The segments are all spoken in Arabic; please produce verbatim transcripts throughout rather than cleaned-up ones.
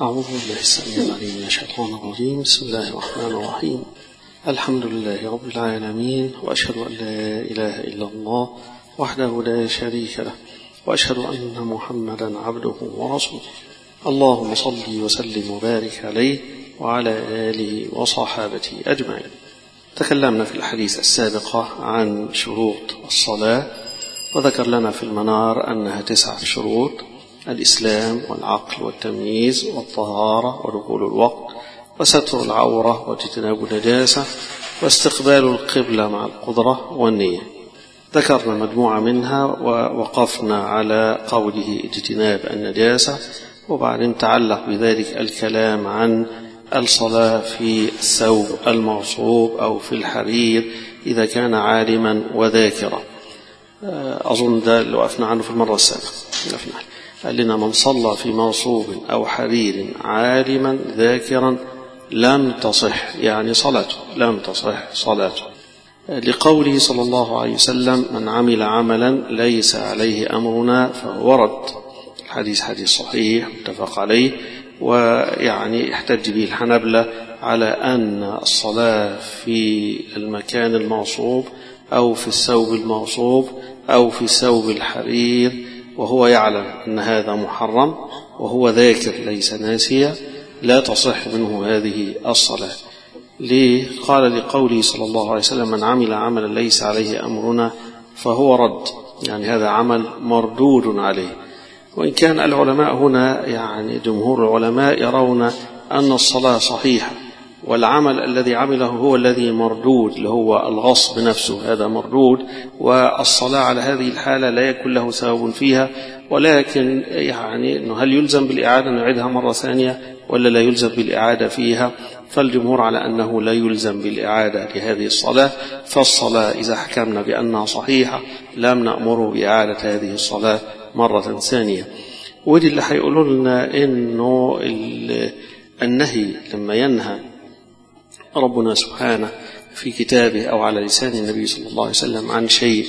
أعوذ بالله السميع العليم من الشيطان الرجيم. بسم الله الرحمن الرحيم. الحمد لله رب العالمين، وأشهد أن لا إله إلا الله وحده لا شريك له، وأشهد أن محمدا عبده ورسوله. اللهم صل وسلم وبارك عليه وعلى آله وصحابته أجمعين. تكلمنا في الحديث السابقة عن شروط الصلاة، وذكر لنا في المنار أنها تسعة شروط: الإسلام والعقل والتمييز والطهارة ودخول الوقت وستر العورة واجتناب النجاسة واستقبال القبلة مع القدرة والنية. ذكرنا مجموعة منها ووقفنا على قوله اجتناب النجاسة، وبعدين تعلق بذلك الكلام عن الصلاة في الثوب المغصوب أو في الحرير إذا كان عالما وذاكرا. أظن ده اللي وقفنا عنه في المرة السابقة. قال لنا: من صلى في مغصوب أو حرير عالما ذاكرا لم تصح، يعني صلاته لم تصح صلاته، لقوله صلى الله عليه وسلم: من عمل عملا ليس عليه أمرنا فهو رد. الحديث حديث صحيح متفق عليه، ويعني احتج به الحنبلة على أن الصلاة في المكان المغصوب أو في الثوب المغصوب أو في ثوب الحرير وهو يعلم أن هذا محرم وهو ذاكر ليس ناسيا لا تصح منه هذه الصلاة. ليه؟ قال: لقوله صلى الله عليه وسلم: من عمل عملا ليس عليه أمرنا فهو رد، يعني هذا عمل مردود عليه. وإن كان العلماء هنا يعني جمهور العلماء يرون أن الصلاة صحيحة، والعمل الذي عمله هو الذي مردود، اللي هو الغصب نفسه، هذا مردود، والصلاة على هذه الحالة لا يكون له ثواب فيها. ولكن يعني إنه هل يلزم بالإعادة نعيدها مرة ثانية ولا لا يلزم بالإعادة فيها؟ فالجمهور على أنه لا يلزم بالإعادة لهذه الصلاة، فالصلاة إذا حكمنا بأنها صحيحة لم نأمره بإعادة هذه الصلاة مرة ثانية. ودي اللي هيقولوا لنا إنه النهي لما ينهى ربنا سبحانه في كتابه أو على لسان النبي صلى الله عليه وسلم عن شيء،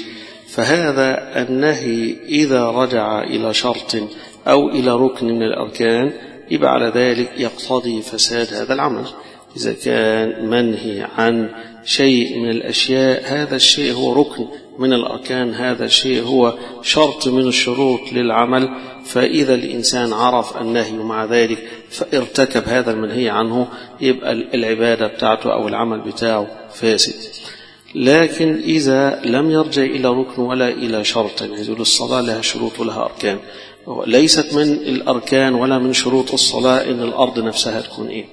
فهذا النهي إذا رجع إلى شرط أو إلى ركن من الأركان يبقى على ذلك يقتضي فساد هذا العمل. إذا كان منهي عن شيء من الأشياء هذا الشيء هو ركن من الأركان، هذا الشيء هو شرط من الشروط للعمل، فإذا الإنسان عرف النهي ومع ذلك فارتكب هذا المنهي عنه يبقى العبادة بتاعته أو العمل بتاعه فاسد. لكن إذا لم يرجع إلى ركن ولا إلى شرط، يعني الصلاة لها شروط ولها أركان، ليست من الأركان ولا من شروط الصلاة إن الأرض نفسها تكون إيه،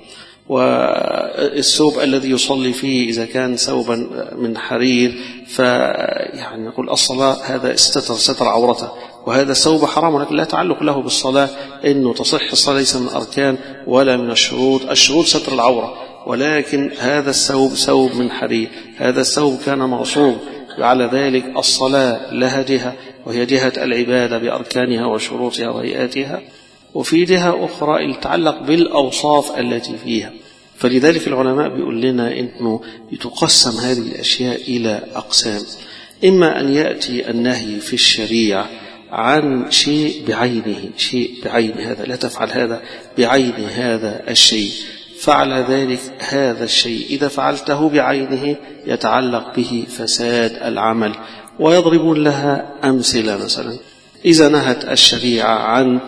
والثوب الذي يصلي فيه إذا كان ثوبا من حرير فيعني نقول الصلاة هذا استتر ستر عورته، وهذا الثوب حرام، ولكن لا تعلق له بالصلاة إنه تصح الصلاة، ليس من الأركان ولا من الشروط. الشروط ستر العورة، ولكن هذا الثوب ثوب من حرير، هذا الثوب كان مغصوب، وعلى ذلك الصلاة لها جهة وهي جهة العبادة بأركانها وشروطها وهيئاتها، وفي جهة أخرى تتعلق بالأوصاف التي فيها. فلذلك العلماء بيقول لنا إنه تقسم هذه الأشياء إلى أقسام: إما أن يأتي النهي في الشريعة عن شيء بعينه، شيء بعين هذا لا تفعل هذا بعين هذا الشيء، فعل ذلك هذا الشيء إذا فعلته بعينه يتعلق به فساد العمل. ويضربون لها أمثلة، مثلا إذا نهت الشريعة عن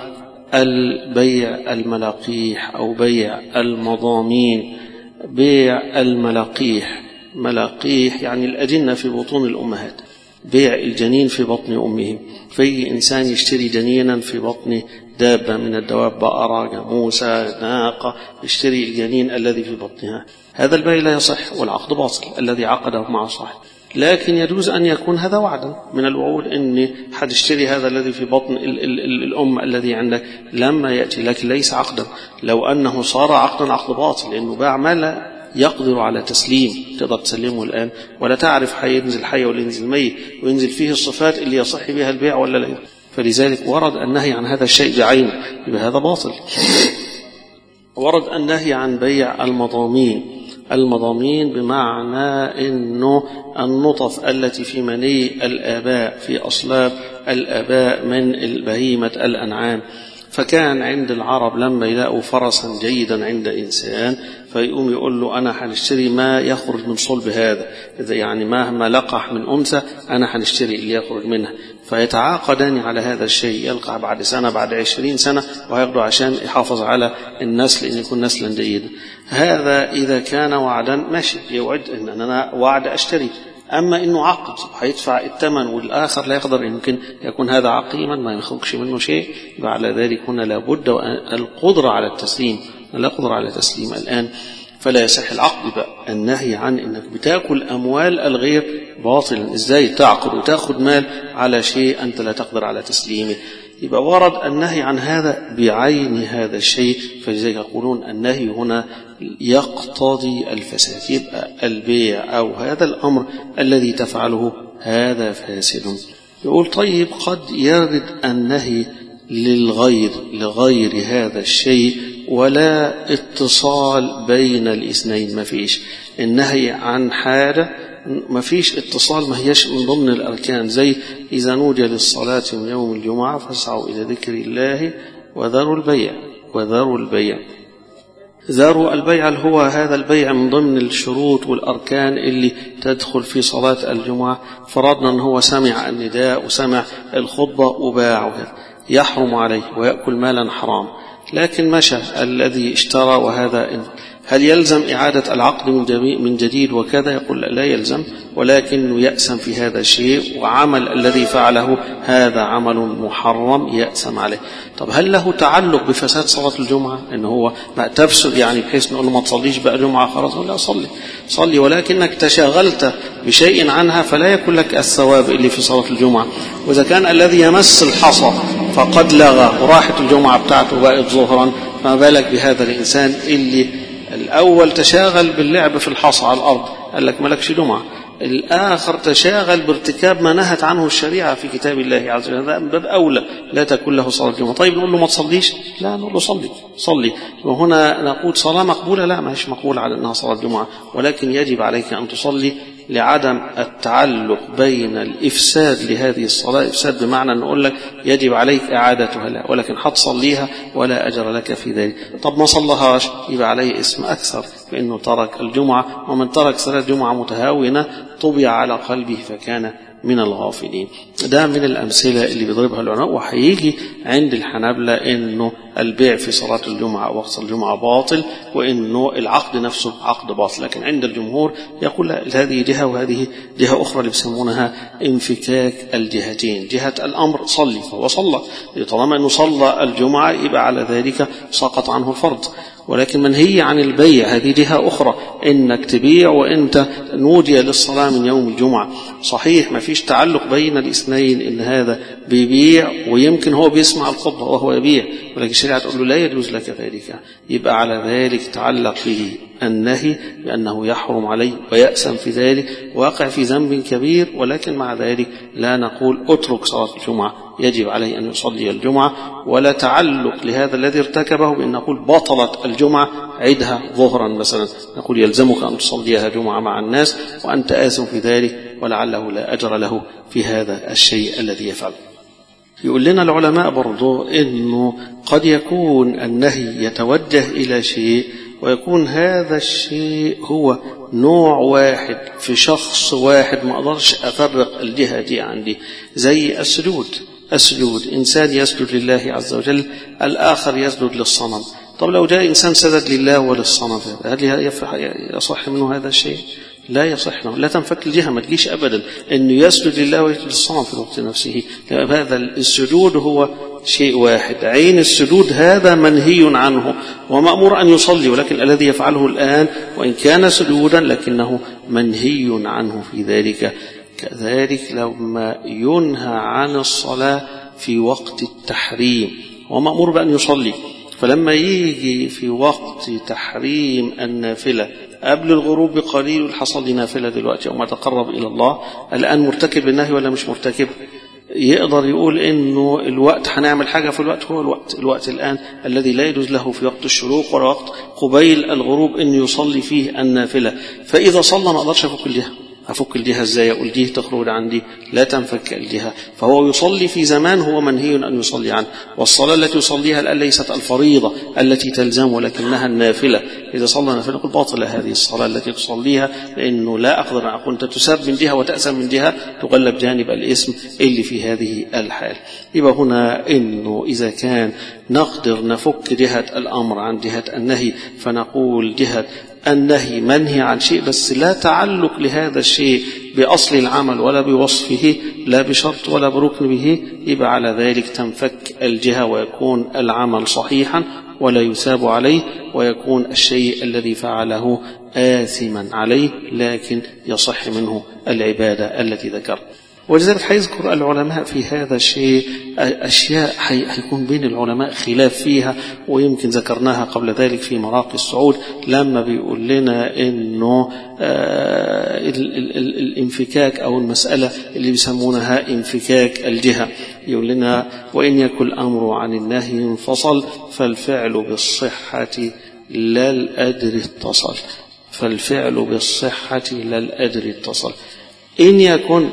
البيع الملاقيح أو بيع المضامين، بيع الملاقيح، ملاقيح يعني الأجنة في بطون الأمهات، بيع الجنين في بطن أمهم، في إنسان يشتري جنينا في بطن دابة من الدواب، بقرة، جاموسة، ناقة، يشتري الجنين الذي في بطنها، هذا البيع لا يصح والعقد باطل الذي عقده مع صاحب. لكن يجوز أن يكون هذا وعدا من الوعود، إن حد اشتري هذا الذي في بطن ال ال ال الأم الذي عندك لما يأتي، لكن ليس عقدا. لو أنه صار عقدا عقد باطل، لأنه باع ما لا يقدر على تسليم، تقدر تسلمه الآن ولا تعرف حينزل حي ولا ينزل ميت وينزل فيه الصفات اللي يصح بها البيع ولا لا. فلذلك ورد النهي عن هذا الشيء بعينه، يبقى هذا باطل. ورد النهي عن بيع المضامين، المضامين بمعنى أنه النطف التي في مني الآباء في أصلاب الآباء من البهيمة الأنعام، فكان عند العرب لما يلاقوا فرسا جيدا عند إنسان فيقوم يقول له أنا هنشتري ما يخرج من صلب هذا، إذا يعني مهما لقح من أنثى أنا هنشتري اللي يخرج منها، فيتعاقدان على هذا الشيء، يلقح بعد سنة بعد عشرين سنة وهياخدوا عشان يحافظ على النسل إن يكون نسلا جيدا. هذا إذا كان وعدا ماشي، يوعد إن أنا وعد أشتري. أما إنه عقد هيدفع الثمن والآخر لا يقدر، يمكن يكون هذا عقيما ما يخرجش منه شيء، وعلى ذلك هنا لابد القدرة على التسليم، لا قدرة على تسليم الآن، فلا يصح العقد بقى. النهي عن إنك بتاكل أموال الغير باطلا، إزاي تعقد وتأخذ مال على شيء أنت لا تقدر على تسليمه، يبقى ورد النهي عن هذا بعين هذا الشيء، فلذلك يقولون النهي هنا يقتضي الفساد، يبقى البيع أو هذا الأمر الذي تفعله هذا فاسد. يقول طيب قد يرد النهي للغير لغير هذا الشيء ولا اتصال بين الاثنين، ما فيش النهي عن حاجة ما فيش اتصال، ما هيش من ضمن الأركان، زي إذا نودي للصلاة من يوم الجمعة فاسعوا إلى ذكر الله وذروا البيع. وذروا البيع ذروا البيع هو هذا البيع من ضمن الشروط والأركان اللي تدخل في صلاة الجمعة. فرضنا أن هو سمع النداء وسمع الخطبة وباعه، يحرم عليه ويأكل مالا حرام، لكن مشى الذي اشترى، وهذا هل يلزم إعادة العقد من جديد وكذا؟ يقول لا يلزم، ولكنه يأسم في هذا الشيء، وعمل الذي فعله هذا عمل محرم يأسم عليه. طب هل له تعلق بفساد صلاة الجمعة؟ إنه هو ما تفسد يعني بحيث نقول له ما تصليش بقى جمعة خلاص؟ لا صلي صلي، ولكنك تشاغلت بشيء عنها فلا يكون لك الثواب اللي في صلاة الجمعة. وإذا كان الذي يمس الحصى فقد لغى وراحت الجمعة بتاعته بقت ظهرا، فما بالك بهذا الإنسان اللي الأول تشاغل باللعب في الحصى على الأرض قال لك ملكش جمعة، الآخر تشاغل بارتكاب ما نهت عنه الشريعة في كتاب الله عز وجل، هذا باب أولى لا تكون له صلاة الجمعة. طيب نقول له ما تصليش؟ لا، نقول له صلي صلي. وهنا نقول صلاة مقبولة؟ لا، ما هيش مقبولة على أنها صلاة الجمعة، ولكن يجب عليك أن تصلي لعدم التعلق بين الإفساد لهذه الصلاة. إفساد بمعنى أن نقول لك يجب عليك إعادتها، لا، ولكن حتصليها ولا أجر لك في ذلك. طب ما صلهاش يبقى عليه اسم أكثر بأنه ترك الجمعة، ومن ترك صلاة جمعة متهاونة طبع على قلبه فكان من الغافلين. ده من الأمثلة اللي بيضربها العلماء. وهيجي عند الحنابلة إنه البيع في صلاة الجمعة أو وقت الجمعة باطل، وإنه العقد نفسه عقد باطل، لكن عند الجمهور يقول هذه جهة وهذه جهة أخرى اللي بيسمونها انفكاك الجهتين. جهة الأمر صلي، فهو صلى، طالما أنه صلى الجمعة يبقى على ذلك سقط عنه الفرض. ولكن منهي عن البيع هذه جهة أخرى، إنك تبيع وإنت نودي للصلاة من يوم الجمعة. صحيح ما فيش تعلق بين الاثنين، إن هذا بيبيع ويمكن هو بيسمع الخطبة وهو يبيع، ولكن الشريعة تقول له لا يجوز لك ذلك، يبقى على ذلك تعلق به النهي بأنه يحرم عليه ويأسم في ذلك، واقع في ذنب كبير. ولكن مع ذلك لا نقول اترك صلاة الجمعة، يجب عليه أن يصلي الجمعة، ولا تعلق لهذا الذي ارتكبه بأن نقول بطلت الجمعة عيدها ظهرا مثلا، نقول يلزمك أن تصليها جمعة مع الناس وأنت آثم في ذلك، ولعله لا أجر له في هذا الشيء الذي يفعل. يقول لنا العلماء برضو إنه قد يكون النهي يتوجه إلى شيء، ويكون هذا الشيء هو نوع واحد في شخص واحد، ما أقدرش أفرق الجهة دي عندي. زي السجود، السجود إنسان يسجد لله عز وجل، الآخر يسجد للصنم. طب لو جاء إنسان سجد لله وللصنم، هل يصح منه هذا الشيء؟ لا يصح له، لا تنفك الجهة، ما تجيش أبدا أنه يسجد لله ويسجد للصنم في الوقت نفسه. هذا السجود هو شيء واحد، عين السجود هذا منهي عنه ومأمور أن يصلي، ولكن الذي يفعله الآن وإن كان سجودا لكنه منهي عنه في ذلك. كذلك لما ينهى عن الصلاة في وقت التحريم ومأمور بأن يصلي، فلما يجي في وقت تحريم النافلة قبل الغروب بقليل حصل لي نافلة دلوقتي أو ما تقرب إلى الله، الآن مرتكب للنهي ولا مش مرتكب؟ يقدر يقول إنه الوقت هنعمل حاجة في الوقت، هو الوقت الوقت الآن الذي لا يجوز له في وقت الشروق ولا وقت قبيل الغروب إن يصلي فيه النافلة. فإذا صلى ما أقدرش أفك الجهة، أفك الجهة ازاي؟ أقول دي تخرج عندي، لا تنفك الجهة. فهو يصلي في زمان هو منهي أن يصلي عنه، والصلاة التي يصليها الآن ليست الفريضة التي تلزم ولكنها النافلة. إذا صلى نافلة نقول باطلة هذه الصلاة التي تصليها، لأنه لا أقدر أن أقول أنت تساب من جهة وتأسم من جهة، تغلب جانب الاسم اللي في هذه الحال. يبقى هنا إنه إذا كان نقدر نفك جهة الأمر عن جهة النهي، فنقول جهة النهي منهي عن شيء بس لا تعلق لهذا الشيء بأصل العمل ولا بوصفه، لا بشرط ولا بركن به، يبقى على ذلك تنفك الجهة ويكون العمل صحيحا ولا يثاب عليه، ويكون الشيء الذي فعله آثما عليه لكن يصح منه العبادة التي ذكر. ولذلك حيذكر العلماء في هذا الشيء أشياء حيكون بين العلماء خلاف فيها، ويمكن ذكرناها قبل ذلك في مراقي الصعود لما بيقول لنا إنه الانفكاك أو المسألة اللي بيسمونها انفكاك الجهة، يقول لنا وإن يكن الأمر عن النهي انفصل فالفعل بالصحة لا الأدر اتصل. فالفعل بالصحة لا الأدر اتصل. إن يكن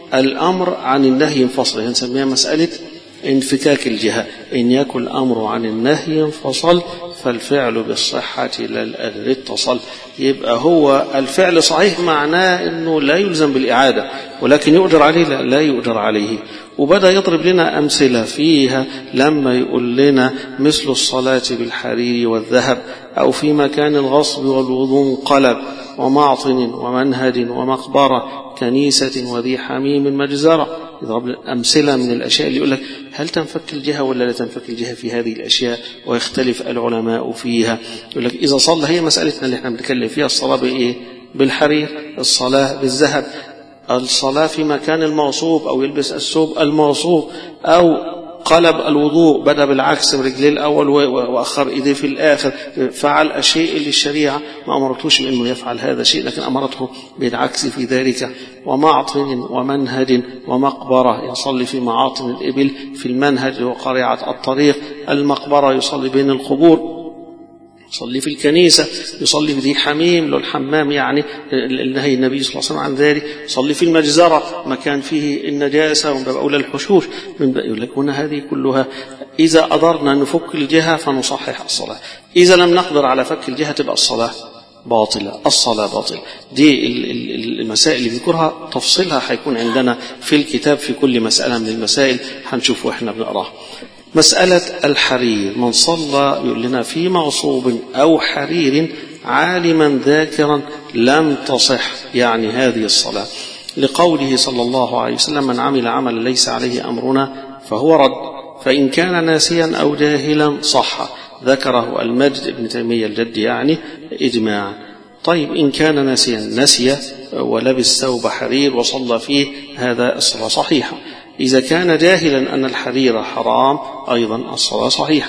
الأمر عن النهي انفصل، هنسميها مسألة انفكاك الجهة. إن يكن الأمر عن النهي انفصل فالفعل بالصحة لا الأدر اتصل. يبقى هو الفعل صحيح معناه أنه لا يلزم بالإعادة، ولكن يقدر عليه لا, لا يقدر عليه. وبدأ يضرب لنا أمثلة فيها لما يقول لنا مثل الصلاة بالحرير والذهب، أو في مكان الغصب والوضوء انقلب، ومعطن ومنهد ومقبرة كنيسة وذي حميم مجزرة. يضرب أمثلة من الأشياء اللي يقول لك هل تنفك الجهة ولا لا تنفك الجهة في هذه الأشياء، ويختلف العلماء فيها. يقول لك إذا صلى، هي مسألتنا اللي احنا بنتكلم فيها، الصلاة بإيه؟ بالحرير، الصلاة بالذهب، الصلاة في مكان المغصوب أو يلبس الثوب المغصوب، أو قلب الوضوء بدأ بالعكس برجليه الأول وأخر إيديه في الآخر، فعل الشيء اللي الشريعة ما أمرتوش بأنه يفعل هذا الشيء لكن أمرته بالعكس في ذلك. ومعطن ومنهد ومقبرة، يصلي في معاطن الإبل، في المنهج وقريعة الطريق، المقبرة يصلي بين القبور، يصلي في الكنيسة، يصلي في ذي حميم له الحمام يعني النهي النبي صلى الله عليه وسلم عن ذلك، يصلي في المجزرة مكان فيه النجاسة ومن باب أولى الحشوش. من باب يقول لك هنا هذه كلها إذا قدرنا نفك الجهة فنصحح الصلاة، إذا لم نقدر على فك الجهة تبقى الصلاة باطلة، الصلاة باطلة. دي المسائل اللي بذكرها تفصيلها حيكون عندنا في الكتاب في كل مسألة من المسائل هنشوف وإحنا بنقراها. مسألة الحرير، من صلى يقول لنا في مغصوب أو حرير عالما ذاكرا لم تصح يعني هذه الصلاة، لقوله صلى الله عليه وسلم من عمل عملا ليس عليه أمرنا فهو رد، فإن كان ناسيا أو جاهلا صح. ذكره المجد ابن تيمية الجد يعني إجماعا. طيب إن كان ناسيا، نسي ولبس ثوب حرير وصلى فيه، هذا الصلاة صحيحة. إذا كان جاهلا أن الحرير حرام أيضا الصلاة صحيحة.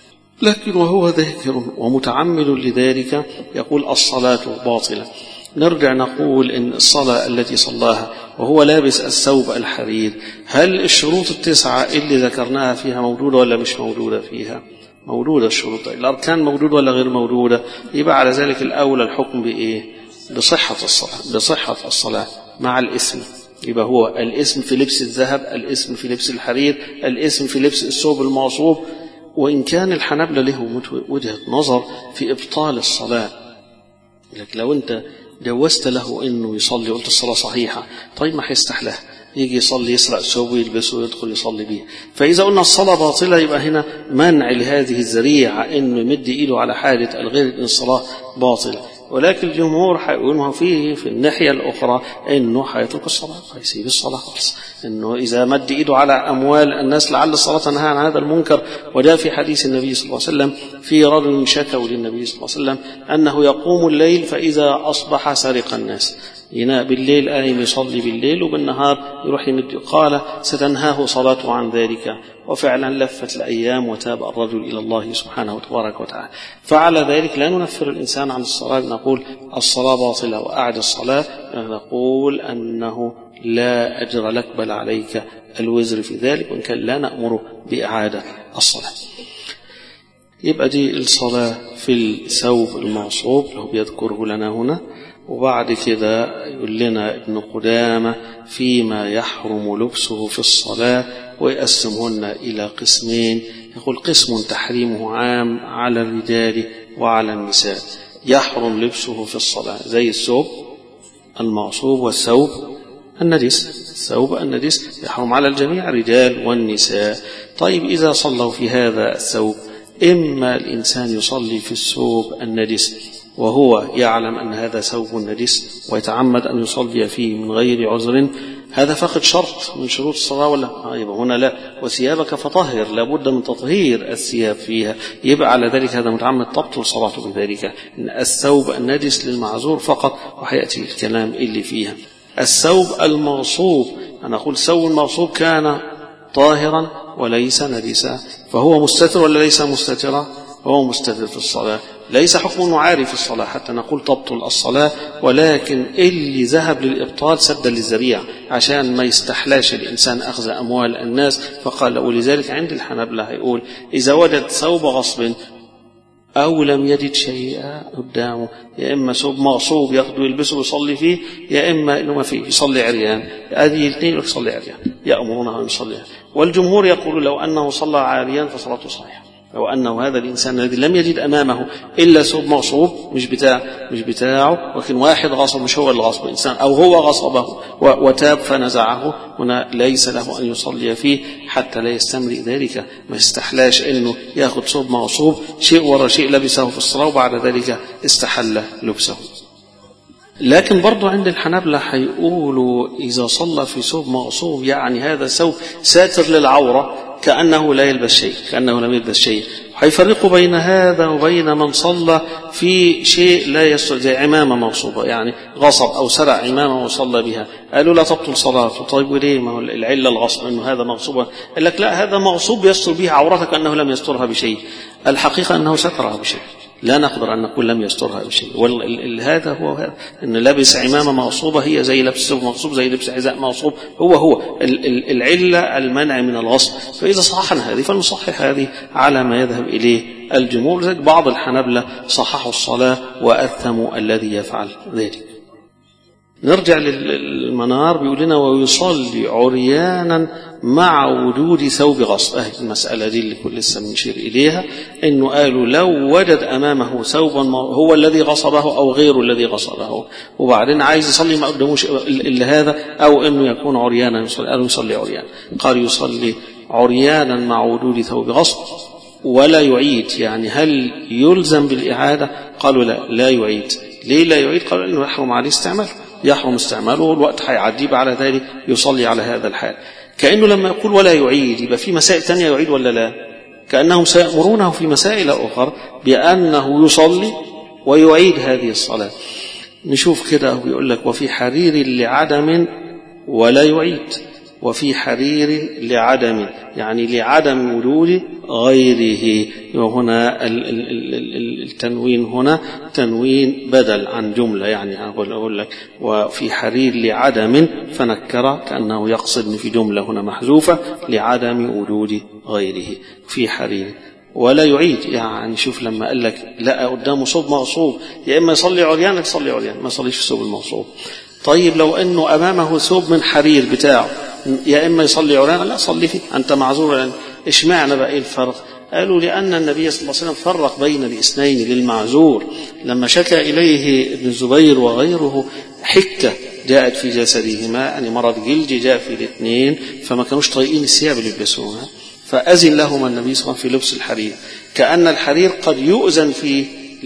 لكن وهو ذاكر ومتعمد لذلك يقول الصلاة باطلة. نرجع نقول إن الصلاة التي صلاها وهو لابس الثوب الحرير، هل الشروط التسعة اللي ذكرناها فيها موجودة ولا مش موجودة فيها؟ موجودة الشروط، الأركان موجودة ولا غير موجودة؟ يبقى على ذلك الأولى الحكم بإيه؟ بصحة الصلاة، بصحة الصلاة مع الإثم. يبقى هو الاسم في لبس الذهب، الاسم في لبس الحرير، الاسم في لبس الثوب المغصوب. وإن كان الحنابلة له وجهة نظر في إبطال الصلاة، لكن لو أنت جوزت له إنه يصلي وقلت الصلاة صحيحة، طيب ما حيستحله يجي يصلي يسرق ثوبه ويلبسه ويدخل يصلي به. فإذا قلنا الصلاة باطلة يبقى هنا منع لهذه الذريعة إنه يمد إيده على حاجة الغير إن الصلاة باطلة. ولكن الجمهور حيقولوا فيه في الناحية الأخرى إنه حيترك الصلاة، حيسيب الصلاة خالص، إنه إذا مد إيده على أموال الناس لعل الصلاة تنهى عن هذا المنكر. وجاء في حديث النبي صلى الله عليه وسلم في رجل شكوا للنبي صلى الله عليه وسلم أنه يقوم الليل فإذا أصبح سرق الناس، ينام بالليل قايم يصلي بالليل وبالنهار يروح يمد، قال ستنهاه صلاته عن ذلك. وفعلا لفت الأيام وتاب الرجل إلى الله سبحانه وتبارك وتعالى. فعلى ذلك لا ننفر الإنسان عن الصلاة، نقول الصلاة باطلة وأعد الصلاة، نقول أنه لا أجر لك بل عليك الوزر في ذلك، وإن كان لا نأمر بإعادة الصلاة. يبقى دي الصلاة في الثوب المغصوب اللي هو بيذكره لنا هنا. وبعد كده يقول لنا ابن قدامة فيما يحرم لبسه في الصلاة ويقسمهن إلى قسمين. يقول قسم تحريمه عام على الرجال وعلى النساء. يحرم لبسه في الصلاة زي الثوب المغصوب والثوب النجس. الثوب النجس يحرم على الجميع الرجال والنساء. طيب إذا صلوا في هذا الثوب، إما الإنسان يصلي في الثوب النجس وهو يعلم أن هذا ثوب نجس ويتعمد أن يصلي فيه من غير عذر، هذا فقد شرط من شروط الصلاة ولا؟ يبقى هنا لا. وثيابك فطهر، لابد من تطهير الثياب فيها، يبقى على ذلك هذا متعمد تبطل صلاته بذلك. إن الثوب النجس للمعذور فقط، وحيأتي الكلام اللي فيها. الثوب المغصوب، أنا أقول الثوب المغصوب كان طاهرا وليس نجسا، فهو مستتر ولا ليس مستترا؟ هو مستتر في الصلاة، ليس حكم معاري في الصلاة حتى نقول تبطل الصلاة، ولكن اللي ذهب للإبطال سدا للذريعة عشان ما يستحلاش الإنسان أخذ أموال الناس، فقال. ولذلك عند الحنابلة هيقول إذا وجد ثوب غصب أو لم يجد شيئا قدامه، يا إما ثوب مغصوب ياخده يلبسه ويصلي فيه، يا إما إنه ما فيه يصلي عريان. هذه الاثنين يصلي عريان، يأمرونه أن يصلي. والجمهور يقول لو أنه صلى عريان فصلاته صحيحة، لو أنه هذا الإنسان الذي لم يجد أمامه إلا ثوب مغصوب مش بتاع مش بتاعه، لكن واحد غصب مش هو اللي غصب إنسان، أو هو غصبه وتاب فنزعه، هنا ليس له أن يصلي فيه حتى لا يستمرئ ذلك، ما يستحلاش إنه يأخذ ثوب مغصوب شيء ورا شيء لبسه في الصلاة وبعد ذلك استحل لبسه. لكن برضو عند الحنابلة هيقولوا إذا صلى في ثوب مغصوب يعني هذا ثوب ساتر للعورة كأنه لا يلبس شيء، كأنه لم يلبس شيء. هيفرقوا بين هذا وبين من صلى في شيء لا يستر، زي عمامة مغصوبة، يعني غصب أو سرع عمامة وصلى بها، قالوا لا تبطل صلاته. طيب وليه؟ ما هو العلة الغصب أنه هذا مغصوب. قال لك لا، هذا مغصوب يستر بها عورتك أنه لم يسترها بشيء، الحقيقة أنه سترها بشيء، لا نقدر أن نقول لم يسترها بشيء. وهذا هو هذا، أن لبس عمامة مغصوبة هي زي لبس ثوب مغصوب، زي لبس حذاء مغصوب، هو هو العلة المنع من الغصب. فإذا صححنا هذه فالمصحح هذه على ما يذهب إليه الجمهور. لذلك بعض الحنابلة صححوا الصلاة وأثموا الذي يفعل ذلك. نرجع للمنار، بيقول لنا ويصلي عريانا مع وجود ثوب غصب. أهل المسألة دي اللي كل لسه بنشير إليها، إنه قالوا لو وجد أمامه ثوبا هو الذي غصبه أو غيره الذي غصبه، وبعدين عايز يصلي ما قدموش إلا هذا، أو إنه يكون عريانا يصلي، قالوا يصلي عريانا. قال يصلي عريانا مع وجود ثوب غصب ولا يعيد، يعني هل يلزم بالإعادة؟ قالوا لا، لا يعيد. ليه لا يعيد؟ قالوا إنه يحرم عليه استعماله، يحرم استعماله والوقت هيعديه، على ذلك يصلي على هذا الحال. كأنه لما يقول ولا يعيد يبقى في مسائل تانية يعيد ولا لا؟ كأنهم سيأمرونه في مسائل أخرى بأنه يصلي ويعيد هذه الصلاة. نشوف كده بيقول لك وفي حرير لعدم ولا يعيد، وفي حرير لعدم يعني لعدم وجود غيره. وهنا التنوين هنا تنوين بدل عن جملة، يعني أقول لك وفي حرير لعدم فنكر كأنه يقصد في جملة هنا محذوفة لعدم وجود غيره. في حرير ولا يعيد، يعني شوف لما قال لك لا قدامه ثوب مغصوب، يا إما يصلي عريان يصلي عريان، ما يصليش في الثوب المغصوب. طيب لو أنه أمامه ثوب من حرير بتاعه، يا إما يصلي عريان لا صلي فيه، أنت معذور. إيش معنى بقى إيه الفرق؟ قالوا لأن النبي صلى الله عليه وسلم فرق بين الاثنين للمعذور، لما شكى إليه ابن الزبير وغيره حكة جاءت في جسدهما، يعني مرض جلدي جاء في الاثنين، فما كانوش طايقين الثياب اللي يلبسوها، فأذن لهما النبي صلى الله عليه وسلم في لبس الحرير. كأن الحرير قد يؤذن فيه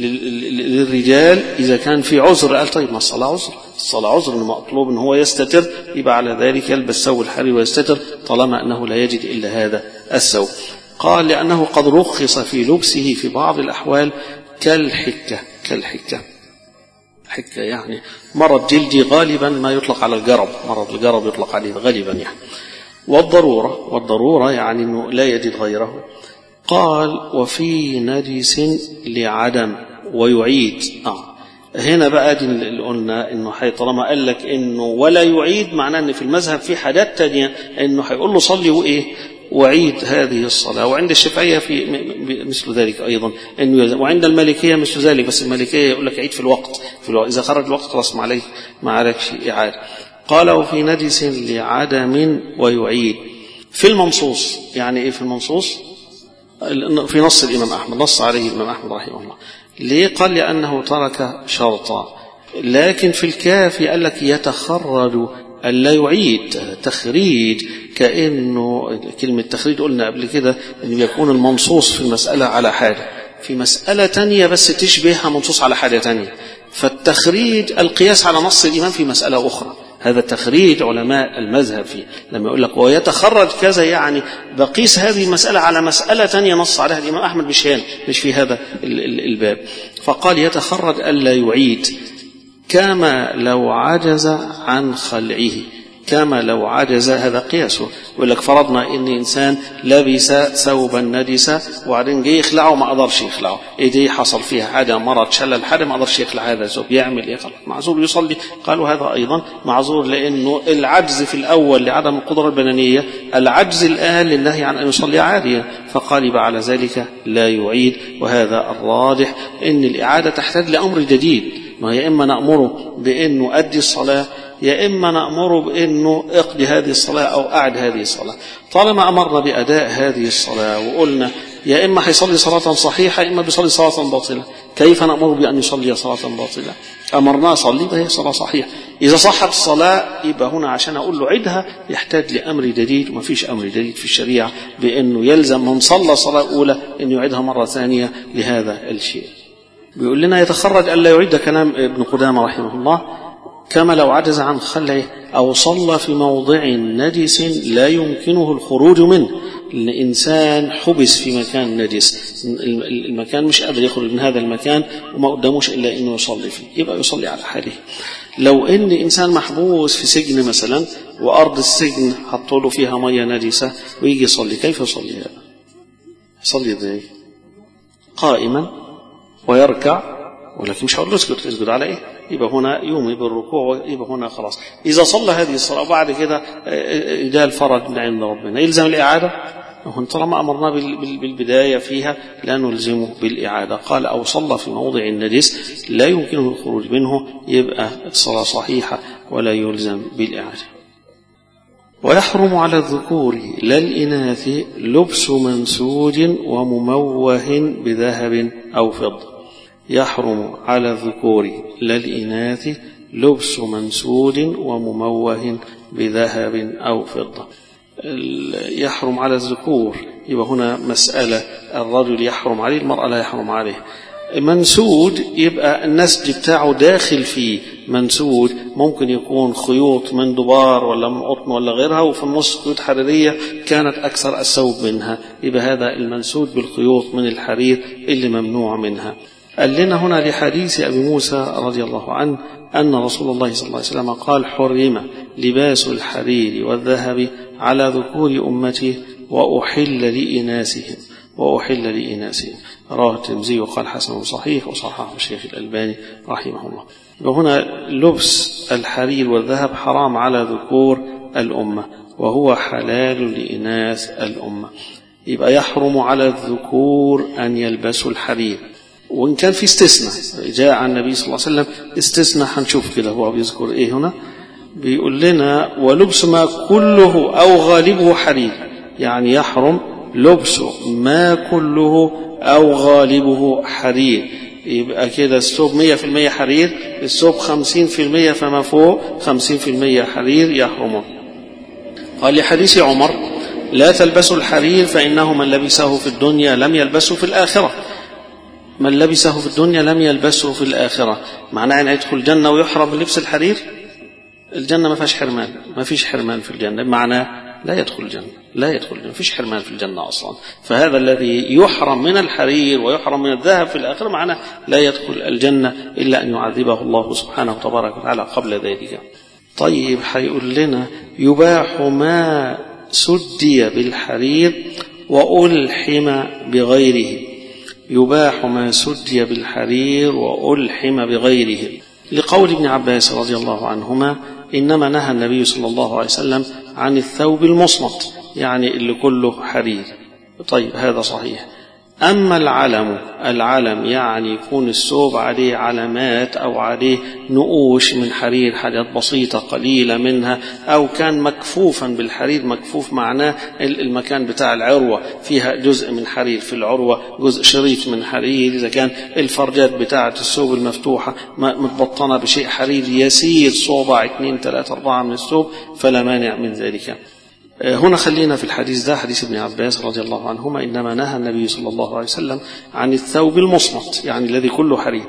للرجال إذا كان في عذر. قال طيب ما الصلاة عذر، الصلاة عذر مطلوب إن هو يستتر، يبقى على ذلك يلبس ثوب الحرير ويستتر طالما أنه لا يجد إلا هذا الثوب. قال لأنه قد رخص في لبسه في بعض الأحوال كالحكة. كالحكة حكة يعني مرض جلدي غالبا ما يطلق على الجرب، مرض الجرب يطلق عليه غالبا يعني. والضرورة والضرورة يعني أنه لا يجد غيره. قال وفي نجس لعدم ويعيد. آه. هنا بقى دي اللي قلنا انه حي طالما قال لك انه ولا يعيد، معناه ان في المذهب في حاجات تانية انه هيقول له صلي وايه أعيد هذه الصلاة. وعند الشافعية في مثل ذلك أيضا إنه يلزم، وعند المالكية مثل ذلك، بس المالكية يقول لك عيد في الوقت، في الوقت إذا خرج الوقت خلاص ما عليك ما عليكش إعادة. قال وفي نجس لعدم ويعيد في المنصوص. يعني إيه في المنصوص؟ في نص الإمام أحمد، نص عليه الإمام أحمد رحمه الله. ليه؟ قال لأنه ترك شرطا. لكن في الكافي قال لك يتخرج ألا يعيد، تخريج، كأنه كلمة تخريج قلنا قبل كده أن يكون المنصوص في المسألة على حاجة في مسألة تانية بس تشبهها منصوص على حاجة تانية، فالتخريج القياس على نص الإمام في مسألة أخرى. هذا تخريج علماء المذهب فيه، لما يقول لك ويتخرج كذا يعني بقيس هذه المسألة على مسألة تانية نص عليها الإمام أحمد، مش هان مش في هذا الباب. فقال يتخرج ألا يعيد كما لو عجز عن خلعه، كما لو عجز، هذا قياسه. يقول لك فرضنا ان انسان لبس ثوبا نجسا وبعدين جه يخلعه ما قدرش يخلعه، ايديه حصل فيها حاجه مرض شلل حاجه ما قدرش يخلع هذا الثوب، يعمل ايه؟ معذور يصلي. قالوا هذا ايضا معذور لانه العجز في الاول لعدم القدره البدنيه، العجز الان للنهي عن ان يصلي عاريا، فقالب على ذلك لا يعيد. وهذا الراجح ان الاعاده تحتاج لامر جديد، ما يا اما نامره بانه ادي الصلاه يا إما نأمره بأنه اقضي هذه الصلاة أو أعد هذه الصلاة. طالما أمرنا بأداء هذه الصلاة وقلنا يا إما هيصلي صلاة صحيحة يا إما بيصلي صلاة باطلة، كيف نأمره بأن يصلي صلاة باطلة؟ أمرناه صلي فهي صلاة صحيحة. إذا صحت الصلاة يبقى هنا عشان أقول له عدها يحتاج لأمر جديد، وما فيش أمر جديد في الشريعة بأنه يلزم من صلى صلاة أولى أن يعيدها مرة ثانية لهذا الشيء. بيقول لنا يتخرج ألا يعيد، كلام ابن قدامة رحمه الله، كما لو عجز عن خلعه أو صلى في موضع نجس لا يمكنه الخروج منه. الإنسان حبس في مكان نجس، المكان مش قادر يخرج من هذا المكان وما قداموش إلا أنه يصلي فيه، يبقى يصلي على حاله. لو إن إنسان محبوس في سجن مثلا وأرض السجن حطوا له فيها مية نجسة ويجي يصلي، كيف يصلي هذا؟ يصلي ازاي؟ قائما ويركع، ولكن مش هقول له اسجد، اسجد على ايه؟ يبقى هنا يومي بالركوع، يبقى هنا خلاص. إذا صلى هذه الصلاة وبعد كده جاء الفرج من عند ربنا يلزم الإعادة؟ طالما أمرنا بالبداية فيها لا نلزمه بالإعادة. قال أو صلى في موضع النجس لا يمكنه الخروج منه، يبقى الصلاة صحيحة ولا يلزم بالإعادة. ويحرم على الذكور لا الإناث لبس منسوج ومموه بذهب أو فضة. يحرم على الذكور لا الإناث لبس منسوج ومموه بذهب أو فضة. يحرم على الذكور يبقى هنا مسألة، الرجل يحرم عليه، المرأة لا يحرم عليه. منسوج يبقى النسج بتاعه داخل فيه، منسوج ممكن يكون خيوط من دبار ولا من قطن ولا غيرها، وفي النص خيوط حريرية كانت أكثر الثوب منها، يبقى هذا المنسوج بالخيوط من الحرير اللي ممنوع منها. قال لنا هنا لحديث أبي موسى رضي الله عنه أن رسول الله صلى الله عليه وسلم قال حرم لباس الحرير والذهب على ذكور أمته وأحل لإناثهم وأحل لإناثهم. رواه الترمذي وقال حسن صحيح وصححه الشيخ الألباني رحمه الله. وهنا لبس الحرير والذهب حرام على ذكور الأمة وهو حلال لإناث الأمة، يبقى يحرم على الذكور أن يلبسوا الحرير، وإن كان في استثناء جاء عن النبي صلى الله عليه وسلم استثناء، هنشوف كده هو بيذكر إيه هنا. بيقول لنا ولبس ما كله أو غالبه حرير، يعني يحرم لبس ما كله أو غالبه حرير، يبقى كده الثوب مية في المية حرير، الثوب خمسين في المية فما فوق خمسين في المية حرير يحرمه. قال لحديث عمر لا تلبسوا الحرير فإنه من لبسه في الدنيا لم يلبسه في الآخرة، من لبسه في الدنيا لم يلبسه في الآخرة. معناه أن يدخل الجنة ويحرم لبس الحرير؟ الجنة ما فيش حرمان، ما فيش حرمان في الجنة، معناه لا يدخل الجنة، لا يدخل الجنة، ما فيش حرمان في الجنة أصلا. فهذا الذي يحرم من الحرير ويحرم من الذهب في الآخرة معناه لا يدخل الجنة إلا أن يعذبه الله سبحانه وتبارك وتعالى قبل ذلك. طيب هيقول لنا يباح ما سدي بالحرير وألحم بغيره، يباح ما سدي بالحرير وألحم بغيره، لقول ابن عباس رضي الله عنهما إنما نهى النبي صلى الله عليه وسلم عن الثوب المصمت يعني اللي كله حرير. طيب هذا صحيح. أما العلم العلم يعني يكون الثوب عليه علامات أو عليه نقوش من حرير، حاجات بسيطة قليلة منها، أو كان مكفوفا بالحرير. مكفوف معناه المكان بتاع العروة فيها جزء من حرير، في العروة جزء شريط من حرير. إذا كان الفرجات بتاعة الثوب المفتوحة متبطنة بشيء حرير يسير، صوبع اثنين ثلاثة أربعة من الثوب، فلا مانع من ذلك. هنا خلينا في الحديث ده، حديث ابن عباس رضي الله عنهما: إنما نهى النبي صلى الله عليه وسلم عن الثوب المصمت، يعني الذي كله حرير.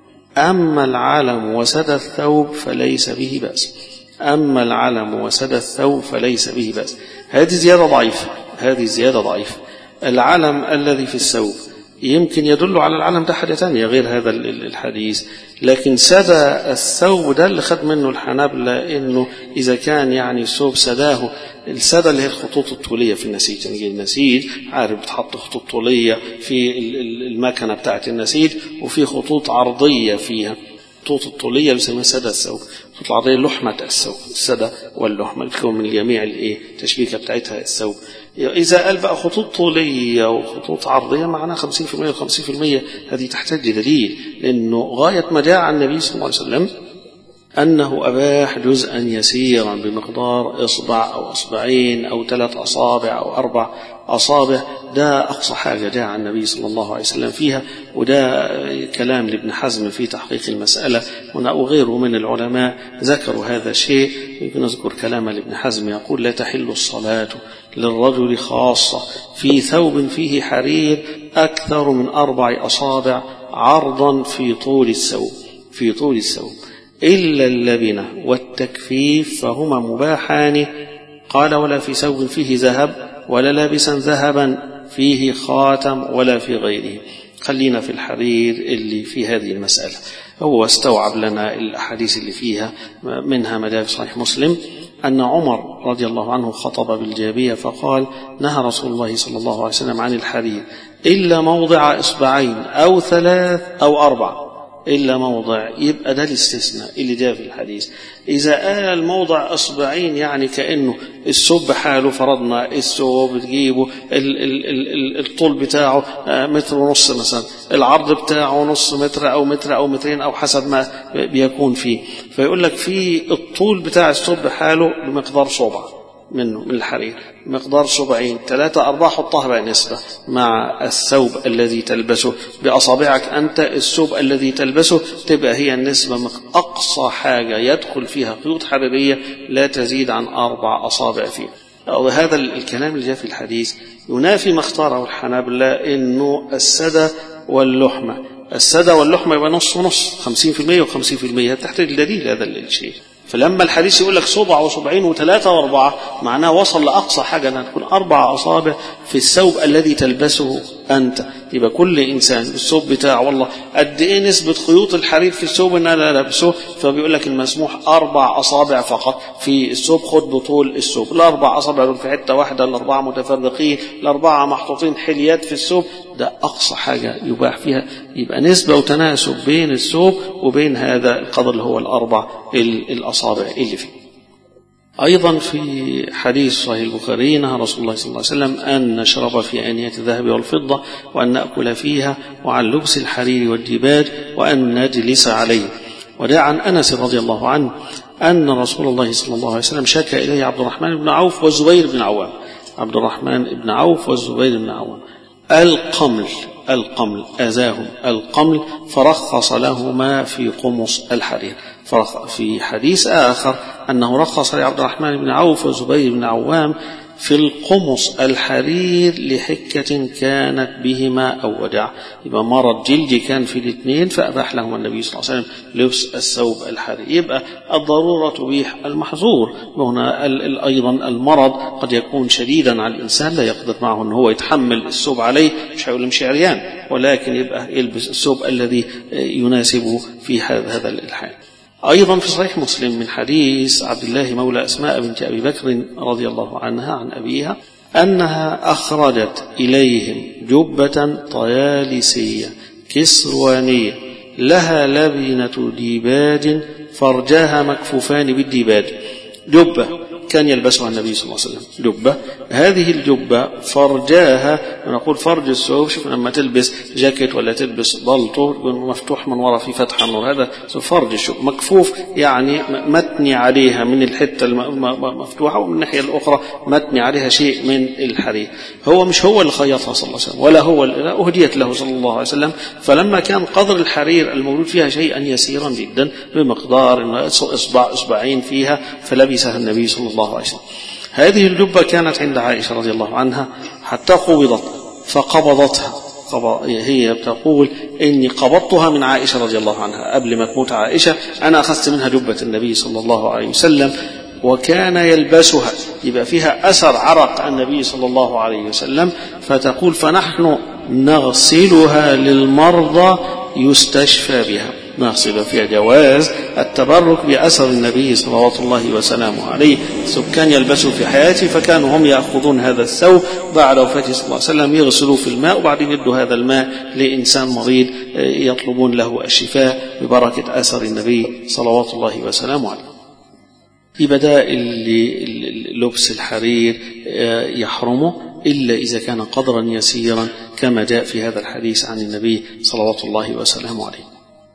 أما العلم وسد الثوب فليس به بأس. أما العلم وسد الثوب فليس به بأس. هذه زيادة ضعيفة، هذه زيادة ضعيفة. العلم الذي في الثوب يمكن يدل على العلم ده حاجة تانية غير هذا الحديث، لكن سدى الثوب ده اللي خد منه الحنابلة، إنه إذا كان يعني الثوب سداه، السدى اللي هي الخطوط الطولية في النسيج. يعني النسيج عارف بتحط خطوط طولية في المكنة بتاعة النسيج، وفي خطوط عرضية فيها. الخطوط الطولية بيسموها سدى الثوب، الخطوط العرضية لحمة الثوب، السدى واللحمة بتكون من جميع الايه التشبيكة بتاعتها الثوب. إذا قال بقى خطوط طولية وخطوط عرضية معناها خمسين في المية وخمسين في المية، هذه تحتاج دليل، لأنه غاية ما جاء عن النبي صلى الله عليه وسلم أنه أباح جزءا يسيرا بمقدار إصبع أو أصبعين أو ثلاث أصابع أو أربع أصابع. ده أقصى حاجة جاء عن النبي صلى الله عليه وسلم فيها، وده كلام لابن حزم في تحقيق المسألة، وغيره من العلماء ذكروا هذا الشيء. يمكن نذكر كلام لابن حزم يقول: لا تحل الصلاة للرجل خاصة في ثوب فيه حرير أكثر من أربع أصابع عرضا في طول الثوب في طول الثوب إلا اللبنة والتكفيف فهما مباحان. قال: ولا في ثوب فيه ذهب ولا لابسا ذهبا فيه خاتم ولا في غيره. خلينا في الحرير اللي في هذه المسألة. هو استوعب لنا الأحاديث اللي فيها، منها ما جاء في صحيح مسلم أن عمر رضي الله عنه خطب بالجابية فقال: نهى رسول الله صلى الله عليه وسلم عن الحرير إلا موضع إصبعين أو ثلاث أو أربع، إلا موضع. يبقى ده الاستثناء اللي جاء في الحديث. إذا قال موضع أصبعين يعني كأنه الثوب بحاله، فرضنا الثوب تجيبه الطول بتاعه متر ونص مثلا، العرض بتاعه نص متر أو متر أو مترين أو حسب ما بيكون فيه، فيقول لك في الطول بتاع الثوب بحاله بمقدار صبع منه من الحرير، مقدار صبعين ثلاثة أربعة، حطها بقى نسبة مع الثوب الذي تلبسه بأصابعك أنت. الثوب الذي تلبسه تبقى هي النسبة، أقصى حاجة يدخل فيها خيوط حريرية لا تزيد عن أربع أصابع فيها. وهذا الكلام اللي جاء في الحديث ينافي ما اختاره الحنابلة، إنه السدى واللحمة السدى واللحمة يبقى نص ونص، خمسين في المية وخمسين في المية. تحتاج دليل هذا الشيء. فلما الحديث يقول لك صبع وصبعين وثلاثة وأربعة، معناه وصل لأقصى حاجة أنها تكون أربع أصابع في الثوب الذي تلبسه أنت. يبقى كل إنسان بالثوب بتاعه والله قد إيه نسبة خيوط الحرير في الثوب إن أنا لبسه، فبيقول لك المسموح أربع أصابع فقط في الثوب. خد بطول الثوب، الأربع أصابع دول في حتة واحدة، الأربعة متفرقين، الأربعة محطوطين حليات في الثوب، ده أقصى حاجة يباح فيها. يبقى نسبة وتناسب بين الثوب وبين هذا القدر اللي هو الأربع الأصابع اللي فيه. أيضا في حديث صحيح البخاري نهى رسول الله صلى الله عليه وسلم أن نشرب في آنية الذهب والفضة وأن نأكل فيها، وعن لبس الحرير والديباج، وأن نجلس عليه. وجاء عن أنس رضي الله عنه أن رسول الله صلى الله عليه وسلم شكى إليه عبد الرحمن بن عوف والزبير بن عوام عبد الرحمن بن عوف والزبير بن عوام القمل القمل أذاهم القمل، فرخص لهما في قمص الحرير. في حديث آخر أنه رخص لعبد الرحمن بن عوف وزبير بن عوام في القمص الحرير لحكة كانت بهما أو وجع. يبقى مرض جلدي كان في الاثنين، فأباح لهم النبي صلى الله عليه وسلم لبس الثوب الحرير. يبقى الضرورة تبيح المحظور. هنا أيضا المرض قد يكون شديدا على الإنسان لا يقدر معه أنه هو يتحمل الثوب عليه، مش هيقول مش عريان، ولكن يبقى يلبس الثوب الذي يناسبه في هذا الحال. أيضا في صحيح مسلم من حديث عبد الله مولى أسماء بنت أبي بكر رضي الله عنها عن أبيها أنها أخرجت إليهم جبة طيالسية كسروانية لها لبنة ديباج فرجاها مكفوفان بالديباج. جبة كان يلبسها النبي صلى الله عليه وسلم، جبة. هذه الجبة فرجاها، نقول فرج الثوب، شوف لما تلبس جاكيت ولا تلبس بلطو يكون مفتوح من وراء في فتحة النور، هذا فرج الثوب، مكفوف يعني متني عليها من الحتة المفتوحة ومن الناحية الأخرى متني عليها شيء من الحرير. هو مش هو اللي خيطها صلى الله عليه وسلم ولا هو اللي أهديت له صلى الله عليه وسلم، فلما كان قدر الحرير الموجود فيها شيئا يسيرا جدا بمقدار إصبع إصبعين فيها فلبسها النبي صلى الله عليه وسلم. هذه الجبة كانت عند عائشة رضي الله عنها حتى قبضت فقبضتها، هي بتقول إني قبضتها من عائشة رضي الله عنها قبل ما تموت عائشة، أنا أخذت منها جبة النبي صلى الله عليه وسلم وكان يلبسها، يبقى فيها أثر عرق النبي صلى الله عليه وسلم. فتقول فنحن نغسلها للمرضى يستشفى بها، نغسل فيها جواز التبرك بأثر النبي صلوات الله وسلامه عليه. سكان يلبسوا في حياته فكانوا هم يأخذون هذا الثوب بعد وفاته صلى الله عليه وسلم يغسلوا في الماء وبعدين يدوا هذا الماء لإنسان مريض يطلبون له الشفاء ببركة أثر النبي صلوات الله وسلامه عليه. يبدأ اللي لبس الحرير يحرمه إلا إذا كان قدرا يسيرا كما جاء في هذا الحديث عن النبي صلوات الله وسلامه عليه.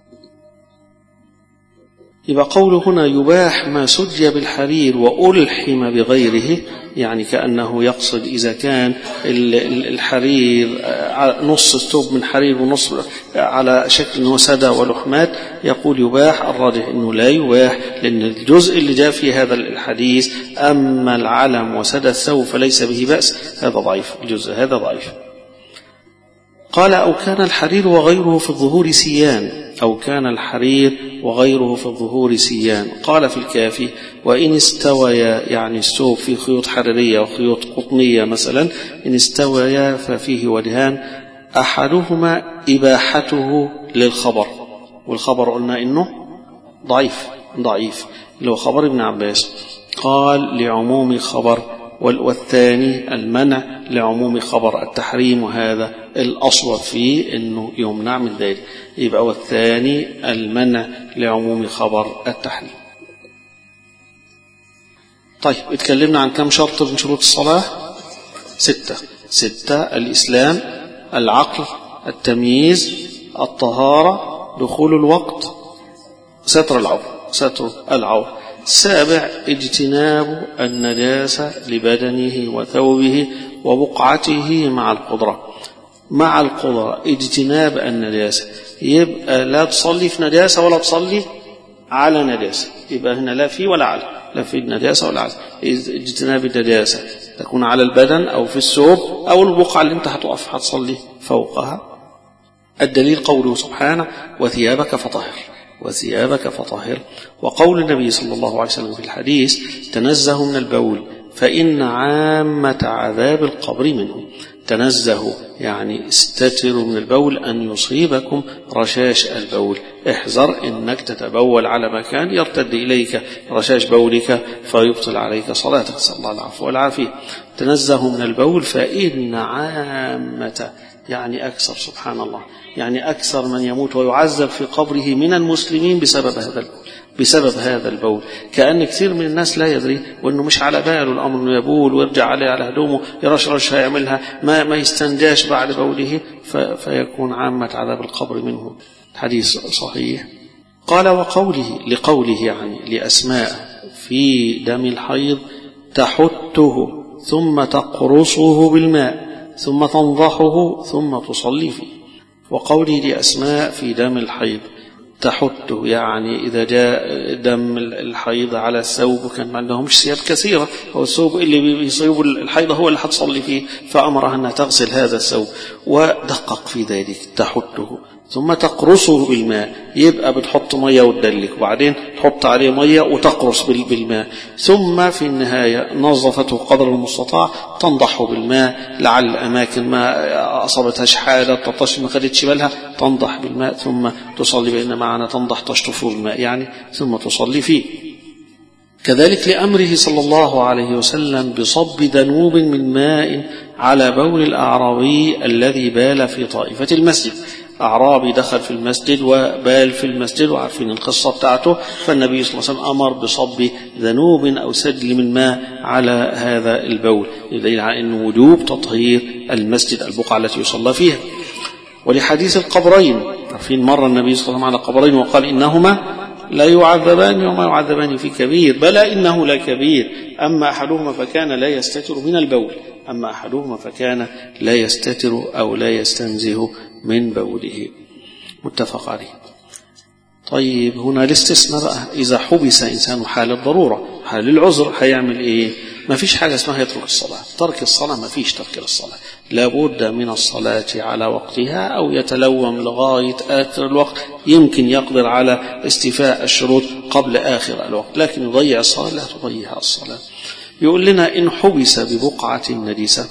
يبقى قوله هنا يباح ما سجى بالحرير وألحم بغيره، يعني كأنه يقصد إذا كان الحرير نص الثوب من حرير ونص على شكل وسدى ولحمات، يقول يباح. الراجح أنه لا يباح، لأن الجزء اللي جاء في هذا الحديث أما العلم وسدى الثوب فليس به بأس، هذا ضعيف، الجزء هذا ضعيف. قال أو كان الحرير وغيره في الظهور سيان، أو كان الحرير وغيره في الظهور سيان. قال في الكافي وإن استويا، يعني الثوب في خيوط حريرية وخيوط قطنية مثلا، إن استويا ففيه وجهان، أحدهما إباحته للخبر، والخبر قلنا إنه ضعيف ضعيف اللي هو خبر ابن عباس، قال لعموم خبر، والثاني المنع لعموم خبر التحريم، وهذا الأصوب فيه أنه يمنع من ذلك. يبقى والثاني المنع لعموم خبر التحريم. طيب اتكلمنا عن كم شرط من شروط الصلاة؟ ستة ستة الإسلام، العقل، التمييز، الطهارة، دخول الوقت، ستر العورة ستر العورة السابع اجتناب النجاسة لبدنه وثوبه وبقعته مع القدرة. مع القدرة اجتناب النجاسة، يبقى لا تصلي في نجاسة ولا تصلي على نجاسة، يبقى هنا لا في ولا على، لا في النجاسة ولا على. اجتناب النجاسة تكون على البدن أو في الثوب أو البقعة اللي انت هتقف هتصلي فوقها. الدليل قوله سبحانه وثيابك فطهر، وثيابك فطهر. وقول النبي صلى الله عليه وسلم في الحديث تنزه من البول فإن عامة عذاب القبر منه. تنزه يعني استتروا من البول أن يصيبكم رشاش البول، احذر إنك تتبول على مكان يرتد إليك رشاش بولك فيبطل عليك صلاتك، صلى الله العفو والعافية. تنزه من البول فإن عامة يعني أكثر، سبحان الله، يعني أكثر من يموت ويعذب في قبره من المسلمين بسبب هذا البول، بسبب هذا البول. كأن كثير من الناس لا يدري وأنه مش على باله الأمر أنه يبول ويرجع عليه على هدومه يرشرش هيعملها، ما ما يستنجاش بعد بوله فيكون عامة عذاب القبر منه. حديث صحيح. قال وقوله لقوله يعني لأسماء في دم الحيض تحته ثم تقرصه بالماء ثم تنضحه ثم تصلي فيه. وقوله لأسماء في دم الحيض تحته يعني إذا جاء دم الحيض على الثوب وكان ما عندهمش ثياب كثيرة، هو الثوب اللي بيصيب الحيض هو اللي هتصلي فيه، فأمرها أنها تغسل هذا الثوب ودقق في ذلك. تحته ثم تقرصه بالماء، يبقى بتحط مية وتدلك وبعدين تحط عليه مية وتقرص بالماء، ثم في النهاية نظفته قدر المستطاع تنضحه بالماء، لعل الأماكن ما أصابتهاش حالة تطش ما خدتش بالها تنضح بالماء ثم تصلي، بأن معنا تنضح تشطفه بالماء يعني ثم تصلي فيه. كذلك لأمره صلى الله عليه وسلم بصب ذنوب من ماء على بول الأعرابي الذي بال في طائفة المسجد. أعرابي دخل في المسجد وبال في المسجد وعارفين القصة بتاعته، فالنبي صلى الله عليه وسلم أمر بصب ذنوب أو سدل من ماء على هذا البول، يدل على أن وجوب تطهير المسجد البقعة التي يصلى فيها. ولحديث القبرين، عارفين مر النبي صلى الله عليه وسلم على قبرين وقال إنهما لا يعذبان وما يعذبان في كبير، بلى إنه لا كبير، أما أحدهما فكان لا يستتر من البول، أما أحدهما فكان لا يستتر أو لا يستنزه من بوله. متفق عليه. طيب هنا الاستثناء بقى، إذا حبس إنسان حال الضرورة، حال العذر، هيعمل إيه؟ ما فيش حاجة اسمها يترك الصلاة. ترك الصلاة ما فيش ترك للصلاة، لابد من الصلاة على وقتها أو يتلوم لغاية آخر الوقت، يمكن يقدر على استيفاء الشروط قبل آخر الوقت، لكن يضيع الصلاة لا تضيع الصلاة. يقول لنا إن حبس ببقعة نجسة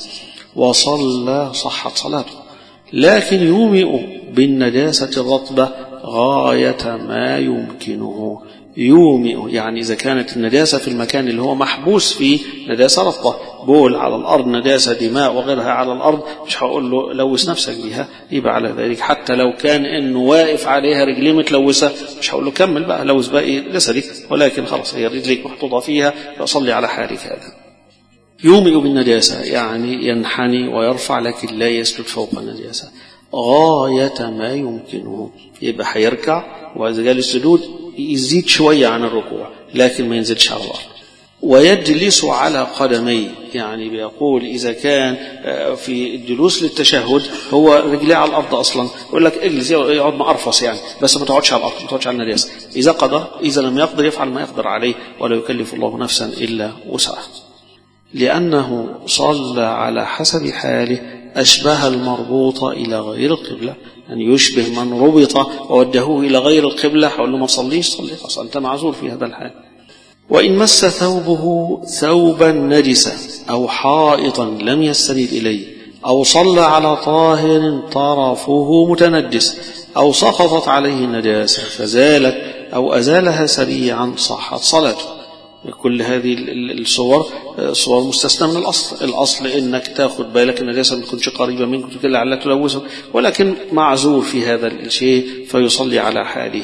وصلى صحت صلاته، لكن يومئ بالنجاسة الرطبة غاية ما يمكنه. يومئ يعني إذا كانت النجاسة في المكان اللي هو محبوس فيه نجاسة رطبة، بول على الأرض، نجاسة دماء وغيرها على الأرض، مش هقول له لوث نفسك بيها، يبقى على ذلك حتى لو كان إنه واقف عليها رجليه متلوثة مش هقول له كمل بقى لوث باقي جسدك، ولكن خلاص هي رجليك محطوطة فيها فصلي على حالك هذا. يومئ بالنجاسة يعني ينحني ويرفع لكن لا يسجد فوق النجاسة غاية ما يمكنه، يبقى هيركع وإذا جال السجود يزيد شوية عن الركوع لكن ما ينزلش على الأرض. ويجلس على قدميه، يعني بيقول إذا كان في الجلوس للتشهد هو رجليه على الأرض أصلا، يقول لك اجلس يقعد مأرفص يعني، بس ما تقعدش على الأرض، ما تقعدش على النجاسة. إذا قدر، إذا لم يقدر يفعل ما يقدر عليه، ولا يكلف الله نفسا إلا وسعها. لأنه صلى على حسب حاله أشبه المربوط إلى غير القبلة، يعني يشبه من ربط ووجهوه إلى غير القبلة، حول له ما تصليش صلي، أصلا أنت معذور في هذا الحال. وإن مس ثوبه ثوبا نجسا أو حائطا لم يستند إليه، أو صلى على طاهر طرفه متنجس، أو سقطت عليه النجاسة فزالت أو أزالها سريعا صحت صلاته. كل هذه الصور صور مستثنى من الأصل. الأصل إنك تأخذ بالك النجاسة ما تكونش قريبة منك لعلها تلوثه، ولكن معذور في هذا الشيء فيصلي على حاله.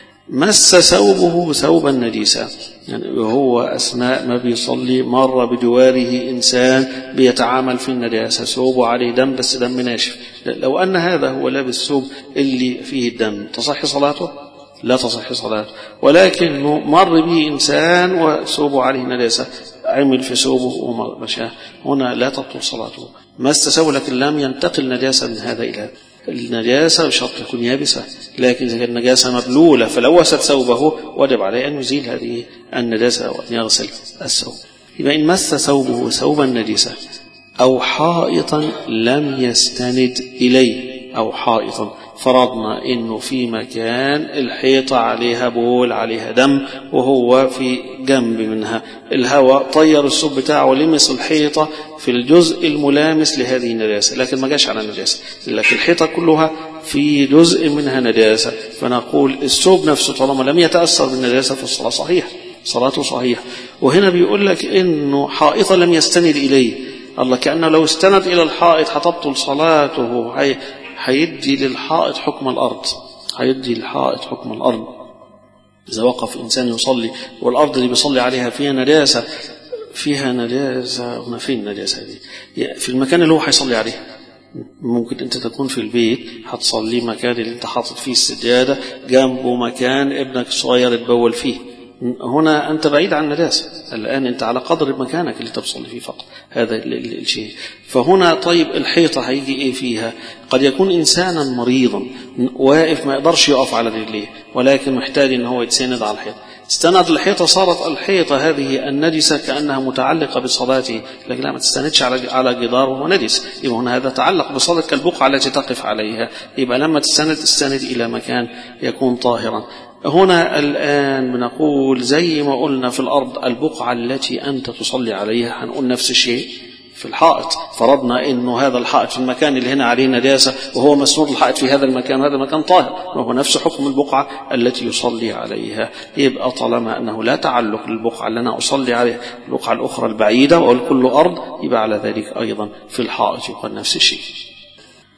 مس ثوبه ثوبا نجسا، يعني وهو أثناء ما بيصلي مر بجواره إنسان بيتعامل في النجاسة، ثوبه عليه دم بس دم ناشف، لو أن هذا هو لابس ثوب اللي فيه الدم تصح صلاته؟ لا تصح صلاته. ولكن مر به إنسان وثوبه عليه نجاسة، عمل في ثوبه ومشاه، هنا لا تبطل صلاته. مس ثوبه لكن لم ينتقل نجاسة من هذا إلى النجاسة، بشرط تكون يابسة، لكن إذا كانت النجاسة مبلولة فلوثت ثوبه وجب عليه أن يزيل هذه النجاسة وأن يغسل الثوب. يبقى إن مس ثوبه ثوبا نجسا أو حائطا لم يستند إليه، أو حائطا فرضنا إنه في مكان الحيطة عليها بول عليها دم وهو في جنب منها، الهواء طير الثوب بتاعه ولمس الحيطة في الجزء الملامس لهذه النجاسة، لكن ما جاش على النجاسة، لكن الحيطة كلها في جزء منها نجاسة، فنقول الثوب نفسه طالما لم يتأثر بالنجاسة فالصلاة صحيحة، صلاته صحيحة. وهنا بيقول لك إنه حائطة لم يستند إليه، الله كأنه لو استند إلى الحائط هتبطل صلاته، هي هيدي للحائط حكم الأرض، هيدي للحائط حكم الأرض. إذا وقف إنسان يصلي والأرض اللي بيصلي عليها فيها نجاسة، فيها نجاسة، هنا فين النجاسة دي؟ في المكان اللي هو هيصلي عليه. ممكن أنت تكون في البيت هتصلي مكان اللي أنت حاطط فيه السجادة جنبه مكان ابنك الصغير يتبول فيه، هنا أنت بعيد عن النجاسة، الآن أنت على قدر مكانك اللي تبصلي فيه فقط، هذا الشيء. فهنا طيب الحيطة هيجي إيه فيها؟ قد يكون إنسانا مريضا واقف ما يقدرش يقف على رجليه، ولكن محتاج إن هو يتسند على الحيطة، استند الحيطة، صارت الحيطة هذه النجسة كأنها متعلقة بصلاته، لكن لا ما تستندش على على جدار وهو نجس، يبقى هنا هذا تعلق بصلاتك كالبقعة التي تقف عليها، يبقى لما تستند تستند إلى مكان يكون طاهرا. هنا الآن بنقول زي ما قلنا في الأرض البقعة التي أنت تصلي عليها، هنقول نفس الشيء في الحائط. فرضنا إنه هذا الحائط في المكان اللي هنا عليه نجاسة وهو مسنود الحائط في هذا المكان، هذا المكان طاهر، وهو نفس حكم البقعة التي يصلي عليها. يبقى طالما أنه لا تعلق للبقعة اللي أنا أصلي عليها البقعة الأخرى البعيدة والكل أرض، يبقى على ذلك أيضا في الحائط يقال نفس الشيء.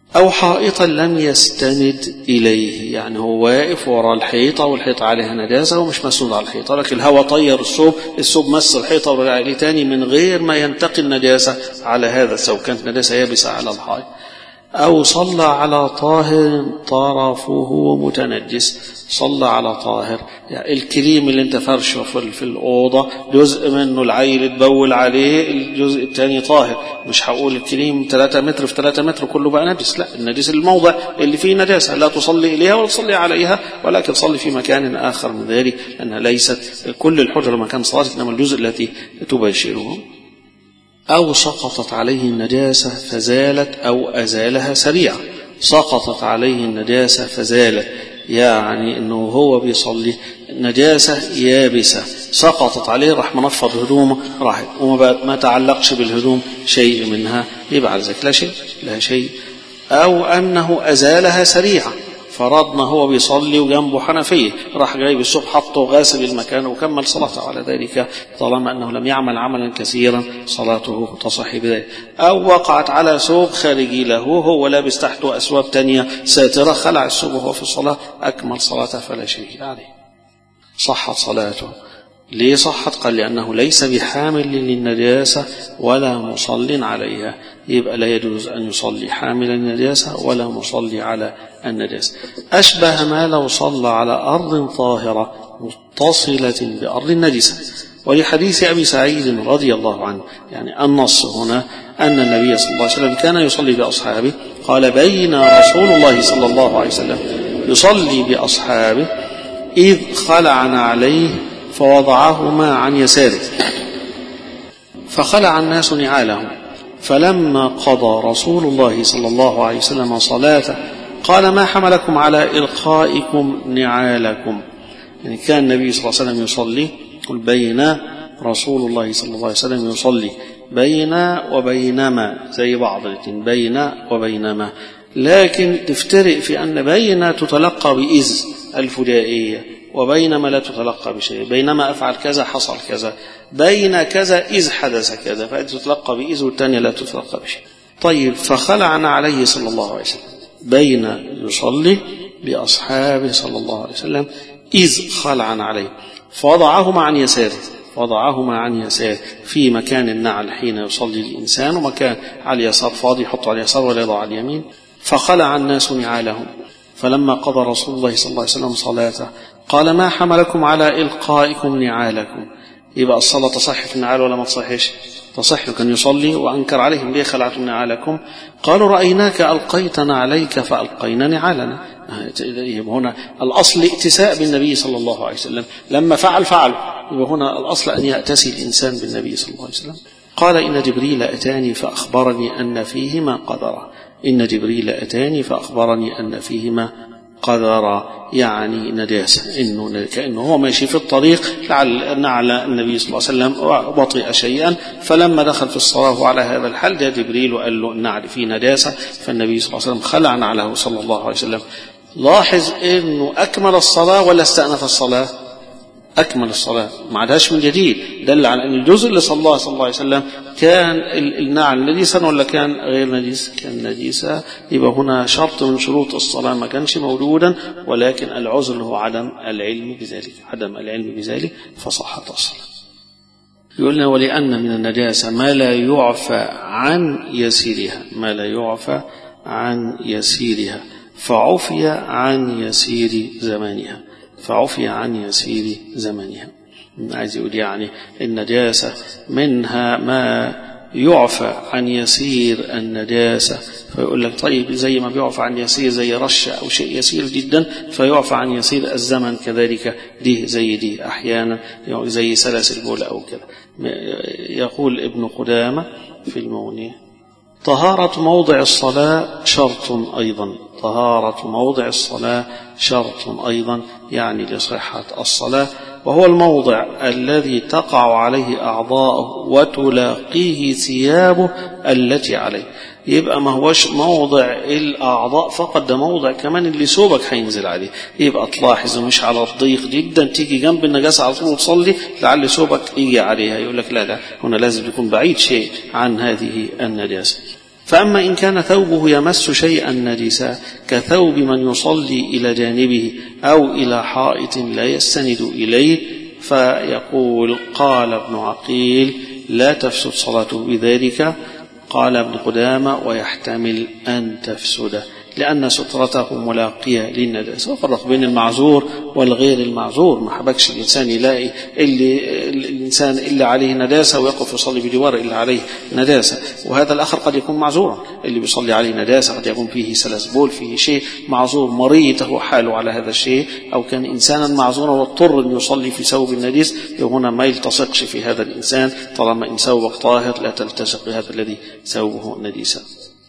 أو حائطا لم يستند إليه، يعني هو واقف وراء الحيطة والحيطة عليها نجاسة ومش مسنود على الحيطة، لكن الهواء طير الثوب، الثوب مس الحيطة ورجع إليه تاني من غير ما ينتقل النجاسة على هذا الثوب، كانت نجاسة يابسة على الحائط. أو صلى على طاهر طرفه متنجس، صلى على طاهر يعني الكريم اللي انت فرشه في الأوضة جزء منه العيل تبول عليه، الجزء الثاني طاهر، مش هقول الكريم ثلاثة متر في ثلاثة متر كله بقى نجس، لا، النجس الموضع اللي فيه نجاسة لا تصلي إليها ولا تصلي عليها، ولكن صلي في مكان آخر من ذلك، لأنها ليست كل الحجرة مكان صلاة، إنما الجزء التي تباشره. أو سقطت عليه النجاسة فزالت أو أزالها سريعا، سقطت عليه النجاسة فزالت يعني أنه هو بيصلي نجاسة يابسة سقطت عليه، راح منفض هدومه راحت وما ما تعلقش بالهدوم شيء منها، يبقى على ذلك لا شيء لا شيء. أو أنه أزالها سريعا، فرضنا هو بيصلي وجنبه حنفية، راح جايب الصبح حطه غاسل المكان وكمل صلاته على ذلك، طالما أنه لم يعمل عملا كثيرا صلاته تصح بذلك. أو وقعت على ثوب خارجي له، هو لابس تحته أثواب تانية ساترة، خلع الثوب وهو في الصلاة، أكمل صلاته فلا شيء عليه، صحت صلاته. ليه صحت؟ قال لأنه ليس بحامل للنجاسة ولا مصل عليها، يبقى لا يجوز أن يصلي حامل النجاسة ولا مصلي على النجاسة. أشبه ما لو صلى على أرض طاهرة متصلة بأرض النجسة. ولحديث أبي سعيد رضي الله عنه، يعني النص هنا أن النبي صلى الله عليه وسلم كان يصلي بأصحابه، قال بين رسول الله صلى الله عليه وسلم يصلي بأصحابه إذ خلعنا عليه فوضعهما عن يساره، فخلع الناس نعالهم، فلما قضى رسول الله صلى الله عليه وسلم صلاته قال ما حملكم على إلقائكم نعالكم. يعني كان النبي صلى الله عليه وسلم يصلي، قل بين رسول الله صلى الله عليه وسلم يصلي، بين وبينما زي بعض الاثنين، بين وبينما، لكن تفترق في أن بين تتلقى بإذ الفجائية، وبينما لا تتلقى بشيء، بينما أفعل كذا حصل كذا، بين كذا إذ حدث كذا، فإذ تتلقى بإذ والثانية لا تتلقى بشيء. طيب فخلعنا عليه صلى الله عليه وسلم، بين يصلي بأصحابه صلى الله عليه وسلم إذ خلعنا عليه، فوضعهما عن يساره، وضعهما عن يساره في مكان النعل حين يصلي الإنسان، ومكان على اليسار فاضي يحط على اليسار ولا يضع على اليمين. فخلع الناس نعالهم، فلما قضى رسول الله صلى الله عليه وسلم صلاته قال ما حملكم على إلقائكم نعالكم. يبقى الصلاة تصح في النعال ولا ما تصحش؟ تصح. كان يصلي وأنكر عليهم ليه خلعتم نعالكم؟ قالوا رأيناك ألقيتنا عليك فألقينا نعالنا. هنا الأصل ائتساء بالنبي صلى الله عليه وسلم، لما فعل فعل، يبقى هنا الأصل أن يأتسي الإنسان بالنبي صلى الله عليه وسلم. قال إن جبريل أتاني فأخبرني أن فيهما قدرا، إن جبريل أتاني فأخبرني أن فيهما قدرا، يعني نجاسة، إنه كأنه هو ماشي في الطريق لعل نعل النبي صلى الله عليه وسلم بطيء شيئا، فلما دخل في الصلاة وعلى هذا الحال جاء جبريل وقال له النعل فيه نجاسة، فالنبي صلى الله عليه وسلم خلع نعله صلى الله عليه وسلم. لاحظ إنه أكمل الصلاة ولا استأنف الصلاة؟ أكمل الصلاة، ما عادهاش من جديد، دل على أن الجزء اللي صلاه صلى الله عليه وسلم كان النعل نجيسا ولا كان غير نجيس؟ كان نجيسا. يبقى هنا شرط من شروط الصلاة ما كانش موجودا، ولكن العذر هو عدم العلم بذلك، عدم العلم بذلك فصحت الصلاة. يقولنا ولأن من النجاسة ما لا يعفى عن يسيرها، ما لا يعفى عن يسيرها، فعفي عن يسير زمانها، فعفي عن يسير زمانها. عايز يقول يعني النجاسة منها ما يعفى عن يسير النجاسة، فيقول لك طيب زي ما بيعفى عن يسير زي رشة أو شيء يسير جدا، فيعفى عن يسير الزمن كذلك، دي زي دي أحيانا زي سلاسل البول أو كذا. يقول ابن قدامة في المغني طهارة موضع الصلاة شرط أيضا، طهارة موضع الصلاة شرط أيضا، يعني لصحة الصلاة، وهو الموضع الذي تقع عليه أعضاءه وتلاقيه ثيابه التي عليه. يبقى ما هوش موضع الأعضاء فقط، ده موضع كمان اللي ثوبك هينزل عليه. يبقى تلاحظ مش على الضيق جدا تيجي جنب النجاسة على طول وتصلي لعل ثوبك يجي عليها، يقول لك لا لا، هنا لازم يكون بعيد شيء عن هذه النجاسة. فأما إن كان ثوبه يمس شيئا نجسا كثوب من يصلي إلى جانبه أو إلى حائط لا يستند إليه فيقول قال ابن عقيل لا تفسد صلاته بذلك. قال ابن قدامة ويحتمل أن تفسد لأن سترته ملاقية للنجاسة. وفرق بين المعذور والغير المعذور. ما حبكش الإنسان يلاقي اللي الإنسان اللي عليه نجاسة ويقف يصلي بجوار اللي عليه نجاسة، وهذا الآخر قد يكون معذورا. اللي بيصلي عليه نجاسة قد يكون فيه سلسبول، فيه شيء معذور مريض هو حاله على هذا الشيء، أو كان إنسانا معذورا واضطر أن يصلي في ثوب النجس، هنا ما يلتصقش في هذا الإنسان طالما إن ثوبك طاهر لا تلتصق بهذا الذي ثوبه نجسا.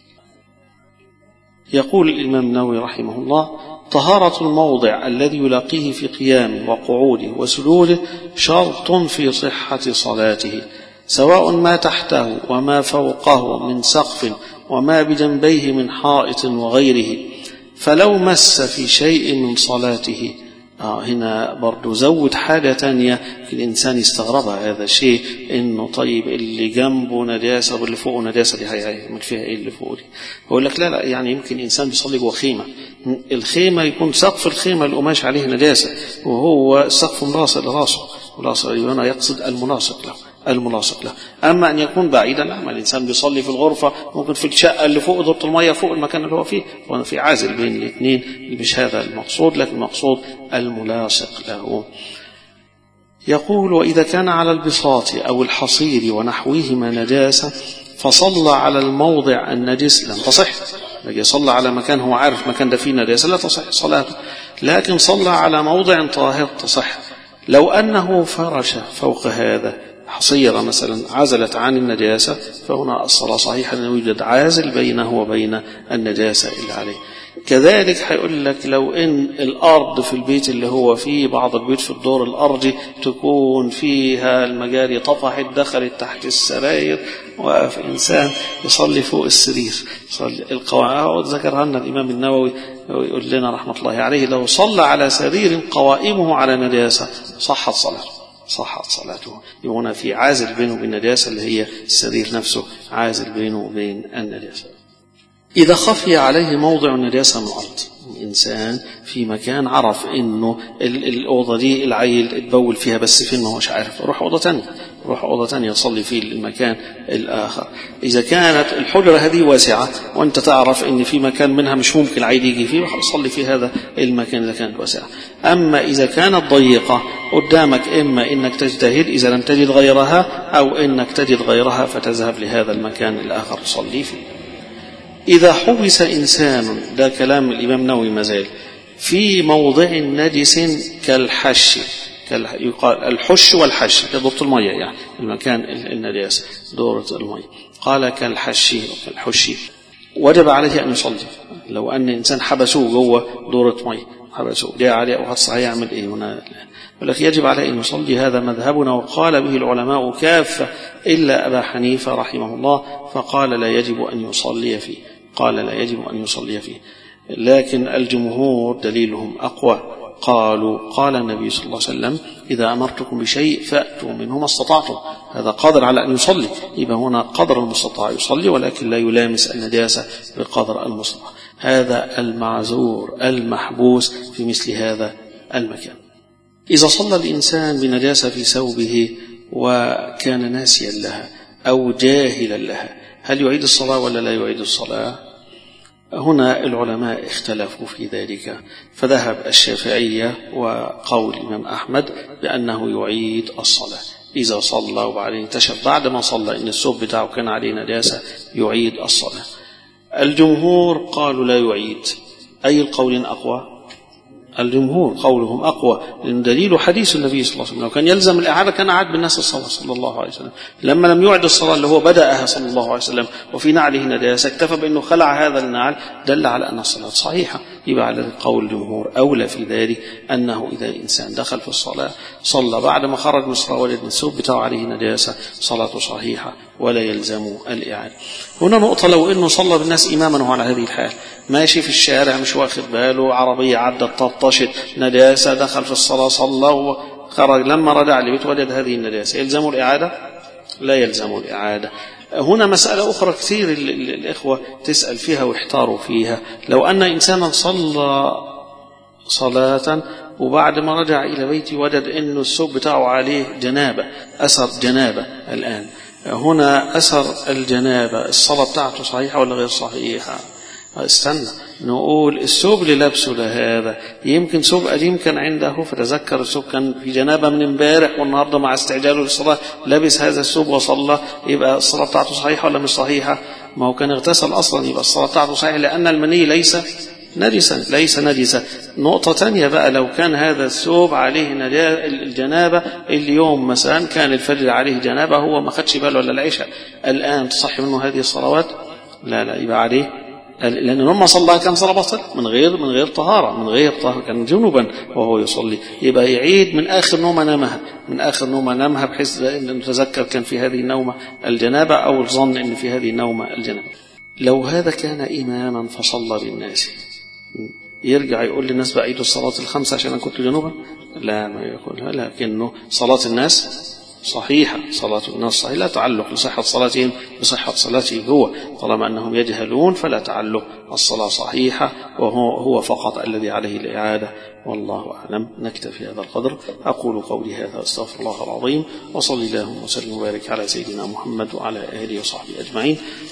يقول الإمام النووي رحمه الله طهارة الموضع الذي يلاقيه في قيامه وقعوده وسجوده شرط في صحة صلاته، سواء ما تحته وما فوقه من سقف وما بجنبيه من حائط وغيره. فلو مس في شيء من صلاته آه هنا برضو زود حاجة تانية الإنسان يستغربها هذا الشيء، إنه طيب اللي جنبه نجاسة واللي فوقه نجاسة دي هيعمل فيها إيه اللي فوقه دي؟ بقول لك لا لا، يعني يمكن إنسان بيصلي جوه خيمة، الخيمة يكون سقف الخيمة القماش عليه نجاسة وهو السقف ملاصق لراسه، ملاصق هنا يقصد الملاصق له الملاصق له. أما أن يكون بعيدا لا، الإنسان بيصلي في الغرفة ممكن في الشقة اللي فوق ضبط المية فوق المكان اللي هو فيه، وأنا في عازل بين الاثنين، مش هذا المقصود، لكن المقصود الملاصق له. يقول وإذا كان على البساط أو الحصير ونحوهما نجاسة فصلى على الموضع النجس لم تصح. يجي صلى على مكان هو عارف مكان ده فيه نجاسة لا تصح صلاته، لكن صلى على موضع طاهر تصح. لو أنه فرش فوق هذا حصيرة مثلا عزلت عن النجاسة فهنا الصلاة صحيحة لأنه يوجد عازل بينه وبين النجاسة اللي عليه. كذلك هيقول لك لو ان الارض في البيت اللي هو فيه، بعض البيوت في الدور الارضي تكون فيها المجاري طفحت دخلت تحت السراير، وقف انسان يصلي فوق السرير يصلي القواعد ذكرها لنا الامام النووي يقول لنا رحمه الله عليه لو صلى على سرير قوائمه على نجاسه صحت صلاته صحت صلاته. هنا في عازل بينه وبين النجاسه اللي هي السرير نفسه، عازل بينه وبين النجاسه. إذا خفي عليه موضع النجاسة من الأرض، إنسان في مكان عرف إنه الأوضة دي العيل اتبول فيها بس فين ما هوش عارف، روح أوضة تانية روح أوضة تانية يصلي في المكان الآخر. إذا كانت الحجرة هذه واسعة وأنت تعرف إن في مكان منها مش ممكن العيل يجي فيه، صلي في هذا المكان إذا كانت واسعة. أما إذا كانت ضيقة قدامك إما إنك تجتهد إذا لم تجد غيرها، أو إنك تجد غيرها فتذهب لهذا المكان الآخر تصلي فيه. إذا حبس إنسان، ده كلام الإمام النووي مازال، في موضع نجس كالحش، يقال الحش والحش ضبط المية يعني المكان النجاسة دورة المية، قال كالحش وكالحش وجب عليه أن يصلي. لو أن إنسان حبسوه جوه دورة مية حبسوه جاء عليه وحص هيعمل إيه هنا؟ ولكن يجب عليه أن يصلي. هذا مذهبنا وقال به العلماء كافة إلا أبا حنيفة رحمه الله فقال لا يجب أن يصلي فيه قال لا يجب أن يصلي فيه لكن الجمهور دليلهم أقوى. قالوا قال النبي صلى الله عليه وسلم إذا أمرتكم بشيء فأتوا منه ما استطعتم. هذا قادر على أن يصلي، يبقى هنا قدر المستطاع يصلي ولكن لا يلامس النجاسة بقدر المستطاع. هذا المعذور المحبوس في مثل هذا المكان. إذا صلى الإنسان بنجاسة في ثوبه وكان ناسيا لها أو جاهلا لها هل يعيد الصلاة ولا لا يعيد الصلاة؟ هنا العلماء اختلفوا في ذلك، فذهب الشافعية وقول الإمام أحمد بأنه يعيد الصلاة. إذا صلى وبعدين اكتشف بعد ما صلى إن الثوب بتاعه كان عليه نجاسة يعيد الصلاة. الجمهور قالوا لا يعيد. أي القولين أقوى؟ الجمهور قولهم أقوى، لأن دليل حديث النبي صلى الله عليه وسلم لو كان يلزم الإعادة كان عاد بالناس الصلاة صلى الله عليه وسلم. لما لم يعد الصلاة اللي هو بدأها صلى الله عليه وسلم وفي نعله نجاسة اكتفى بأنه خلع هذا النعل دل على أن الصلاة صحيحة. يبقى على قول الجمهور أولى في ذلك أنه إذا الإنسان دخل في الصلاة صلى بعد ما خرج من الصلاة وجد الثوب بتاعه عليه نجاسة صلاته صحيحة ولا يلزم الإعادة. هنا نقطة، لو أنه صلى بالناس إماما وهو على هذه الحال ماشي في الشارع مش واخد باله، عربية عدت طرطشت نجاسة دخل في الصلاة صلى وخرج لما رجع لبيت وجد هذه النجاسة يلزم الإعادة؟ لا يلزم الإعادة. هنا مسألة أخرى كثير الإخوة تسأل فيها واحتاروا فيها. لو أن إنسانا صلى صلاة وبعد ما رجع إلى بيته وجد أنه الثوب بتاعه عليه جنابة، أثر جنابة الآن، هنا أثر الجنابة الصلاة بتاعته صحيحة ولا غير صحيحة؟ استنى نقول الثوب اللي لابسه لهذا يمكن ثوب قديم كان عنده فتذكر الثوب كان في جنابه من امبارح والنهارده مع استعجاله للصلاه لابس هذا الثوب وصلى، يبقى الصلاه بتاعته صحيحه ولا مش صحيحه؟ ما هو كان اغتسل اصلا، يبقى الصلاه بتاعته صحيحه لان المني ليس نجسا ليس نجسا. نقطة تانية بقى، لو كان هذا الثوب عليه الجنابة اليوم مثلا كان الفجر عليه جنابة هو ما خدش باله ولا العشاء، الآن تصح منه هذه الصلوات؟ لا لا، يبقى عليه، لأن لما صلى كان صلاة بطل من غير من غير طهارة، من غير طهارة، كان جنوبا وهو يصلي، يبقى يعيد من آخر نومة نامها، من آخر نومة نامها بحيث أن نتذكر كان في هذه النومة الجنابة أو الظن أن في هذه النومة الجنابة. لو هذا كان إماما فصلى بالناس يرجع يقول للناس بعيدوا الصلاة الخمسة عشان أنا كنت جنوبا؟ لا، ما يقولها، لكنه صلاة الناس صحيحة، صلاة الناس صحيحة، لا تعلق لصحة صلاتهم بصحة صلاته هو، طالما أنهم يجهلون فلا تعلق، الصلاة صحيحة وهو هو فقط الذي عليه الإعادة. والله أعلم. نكتفي هذا القدر. أقول قولي هذا أستغفر الله العظيم، وصلي اللهم وسلم وبارك على سيدنا محمد وعلى آله وصحبه أجمعين.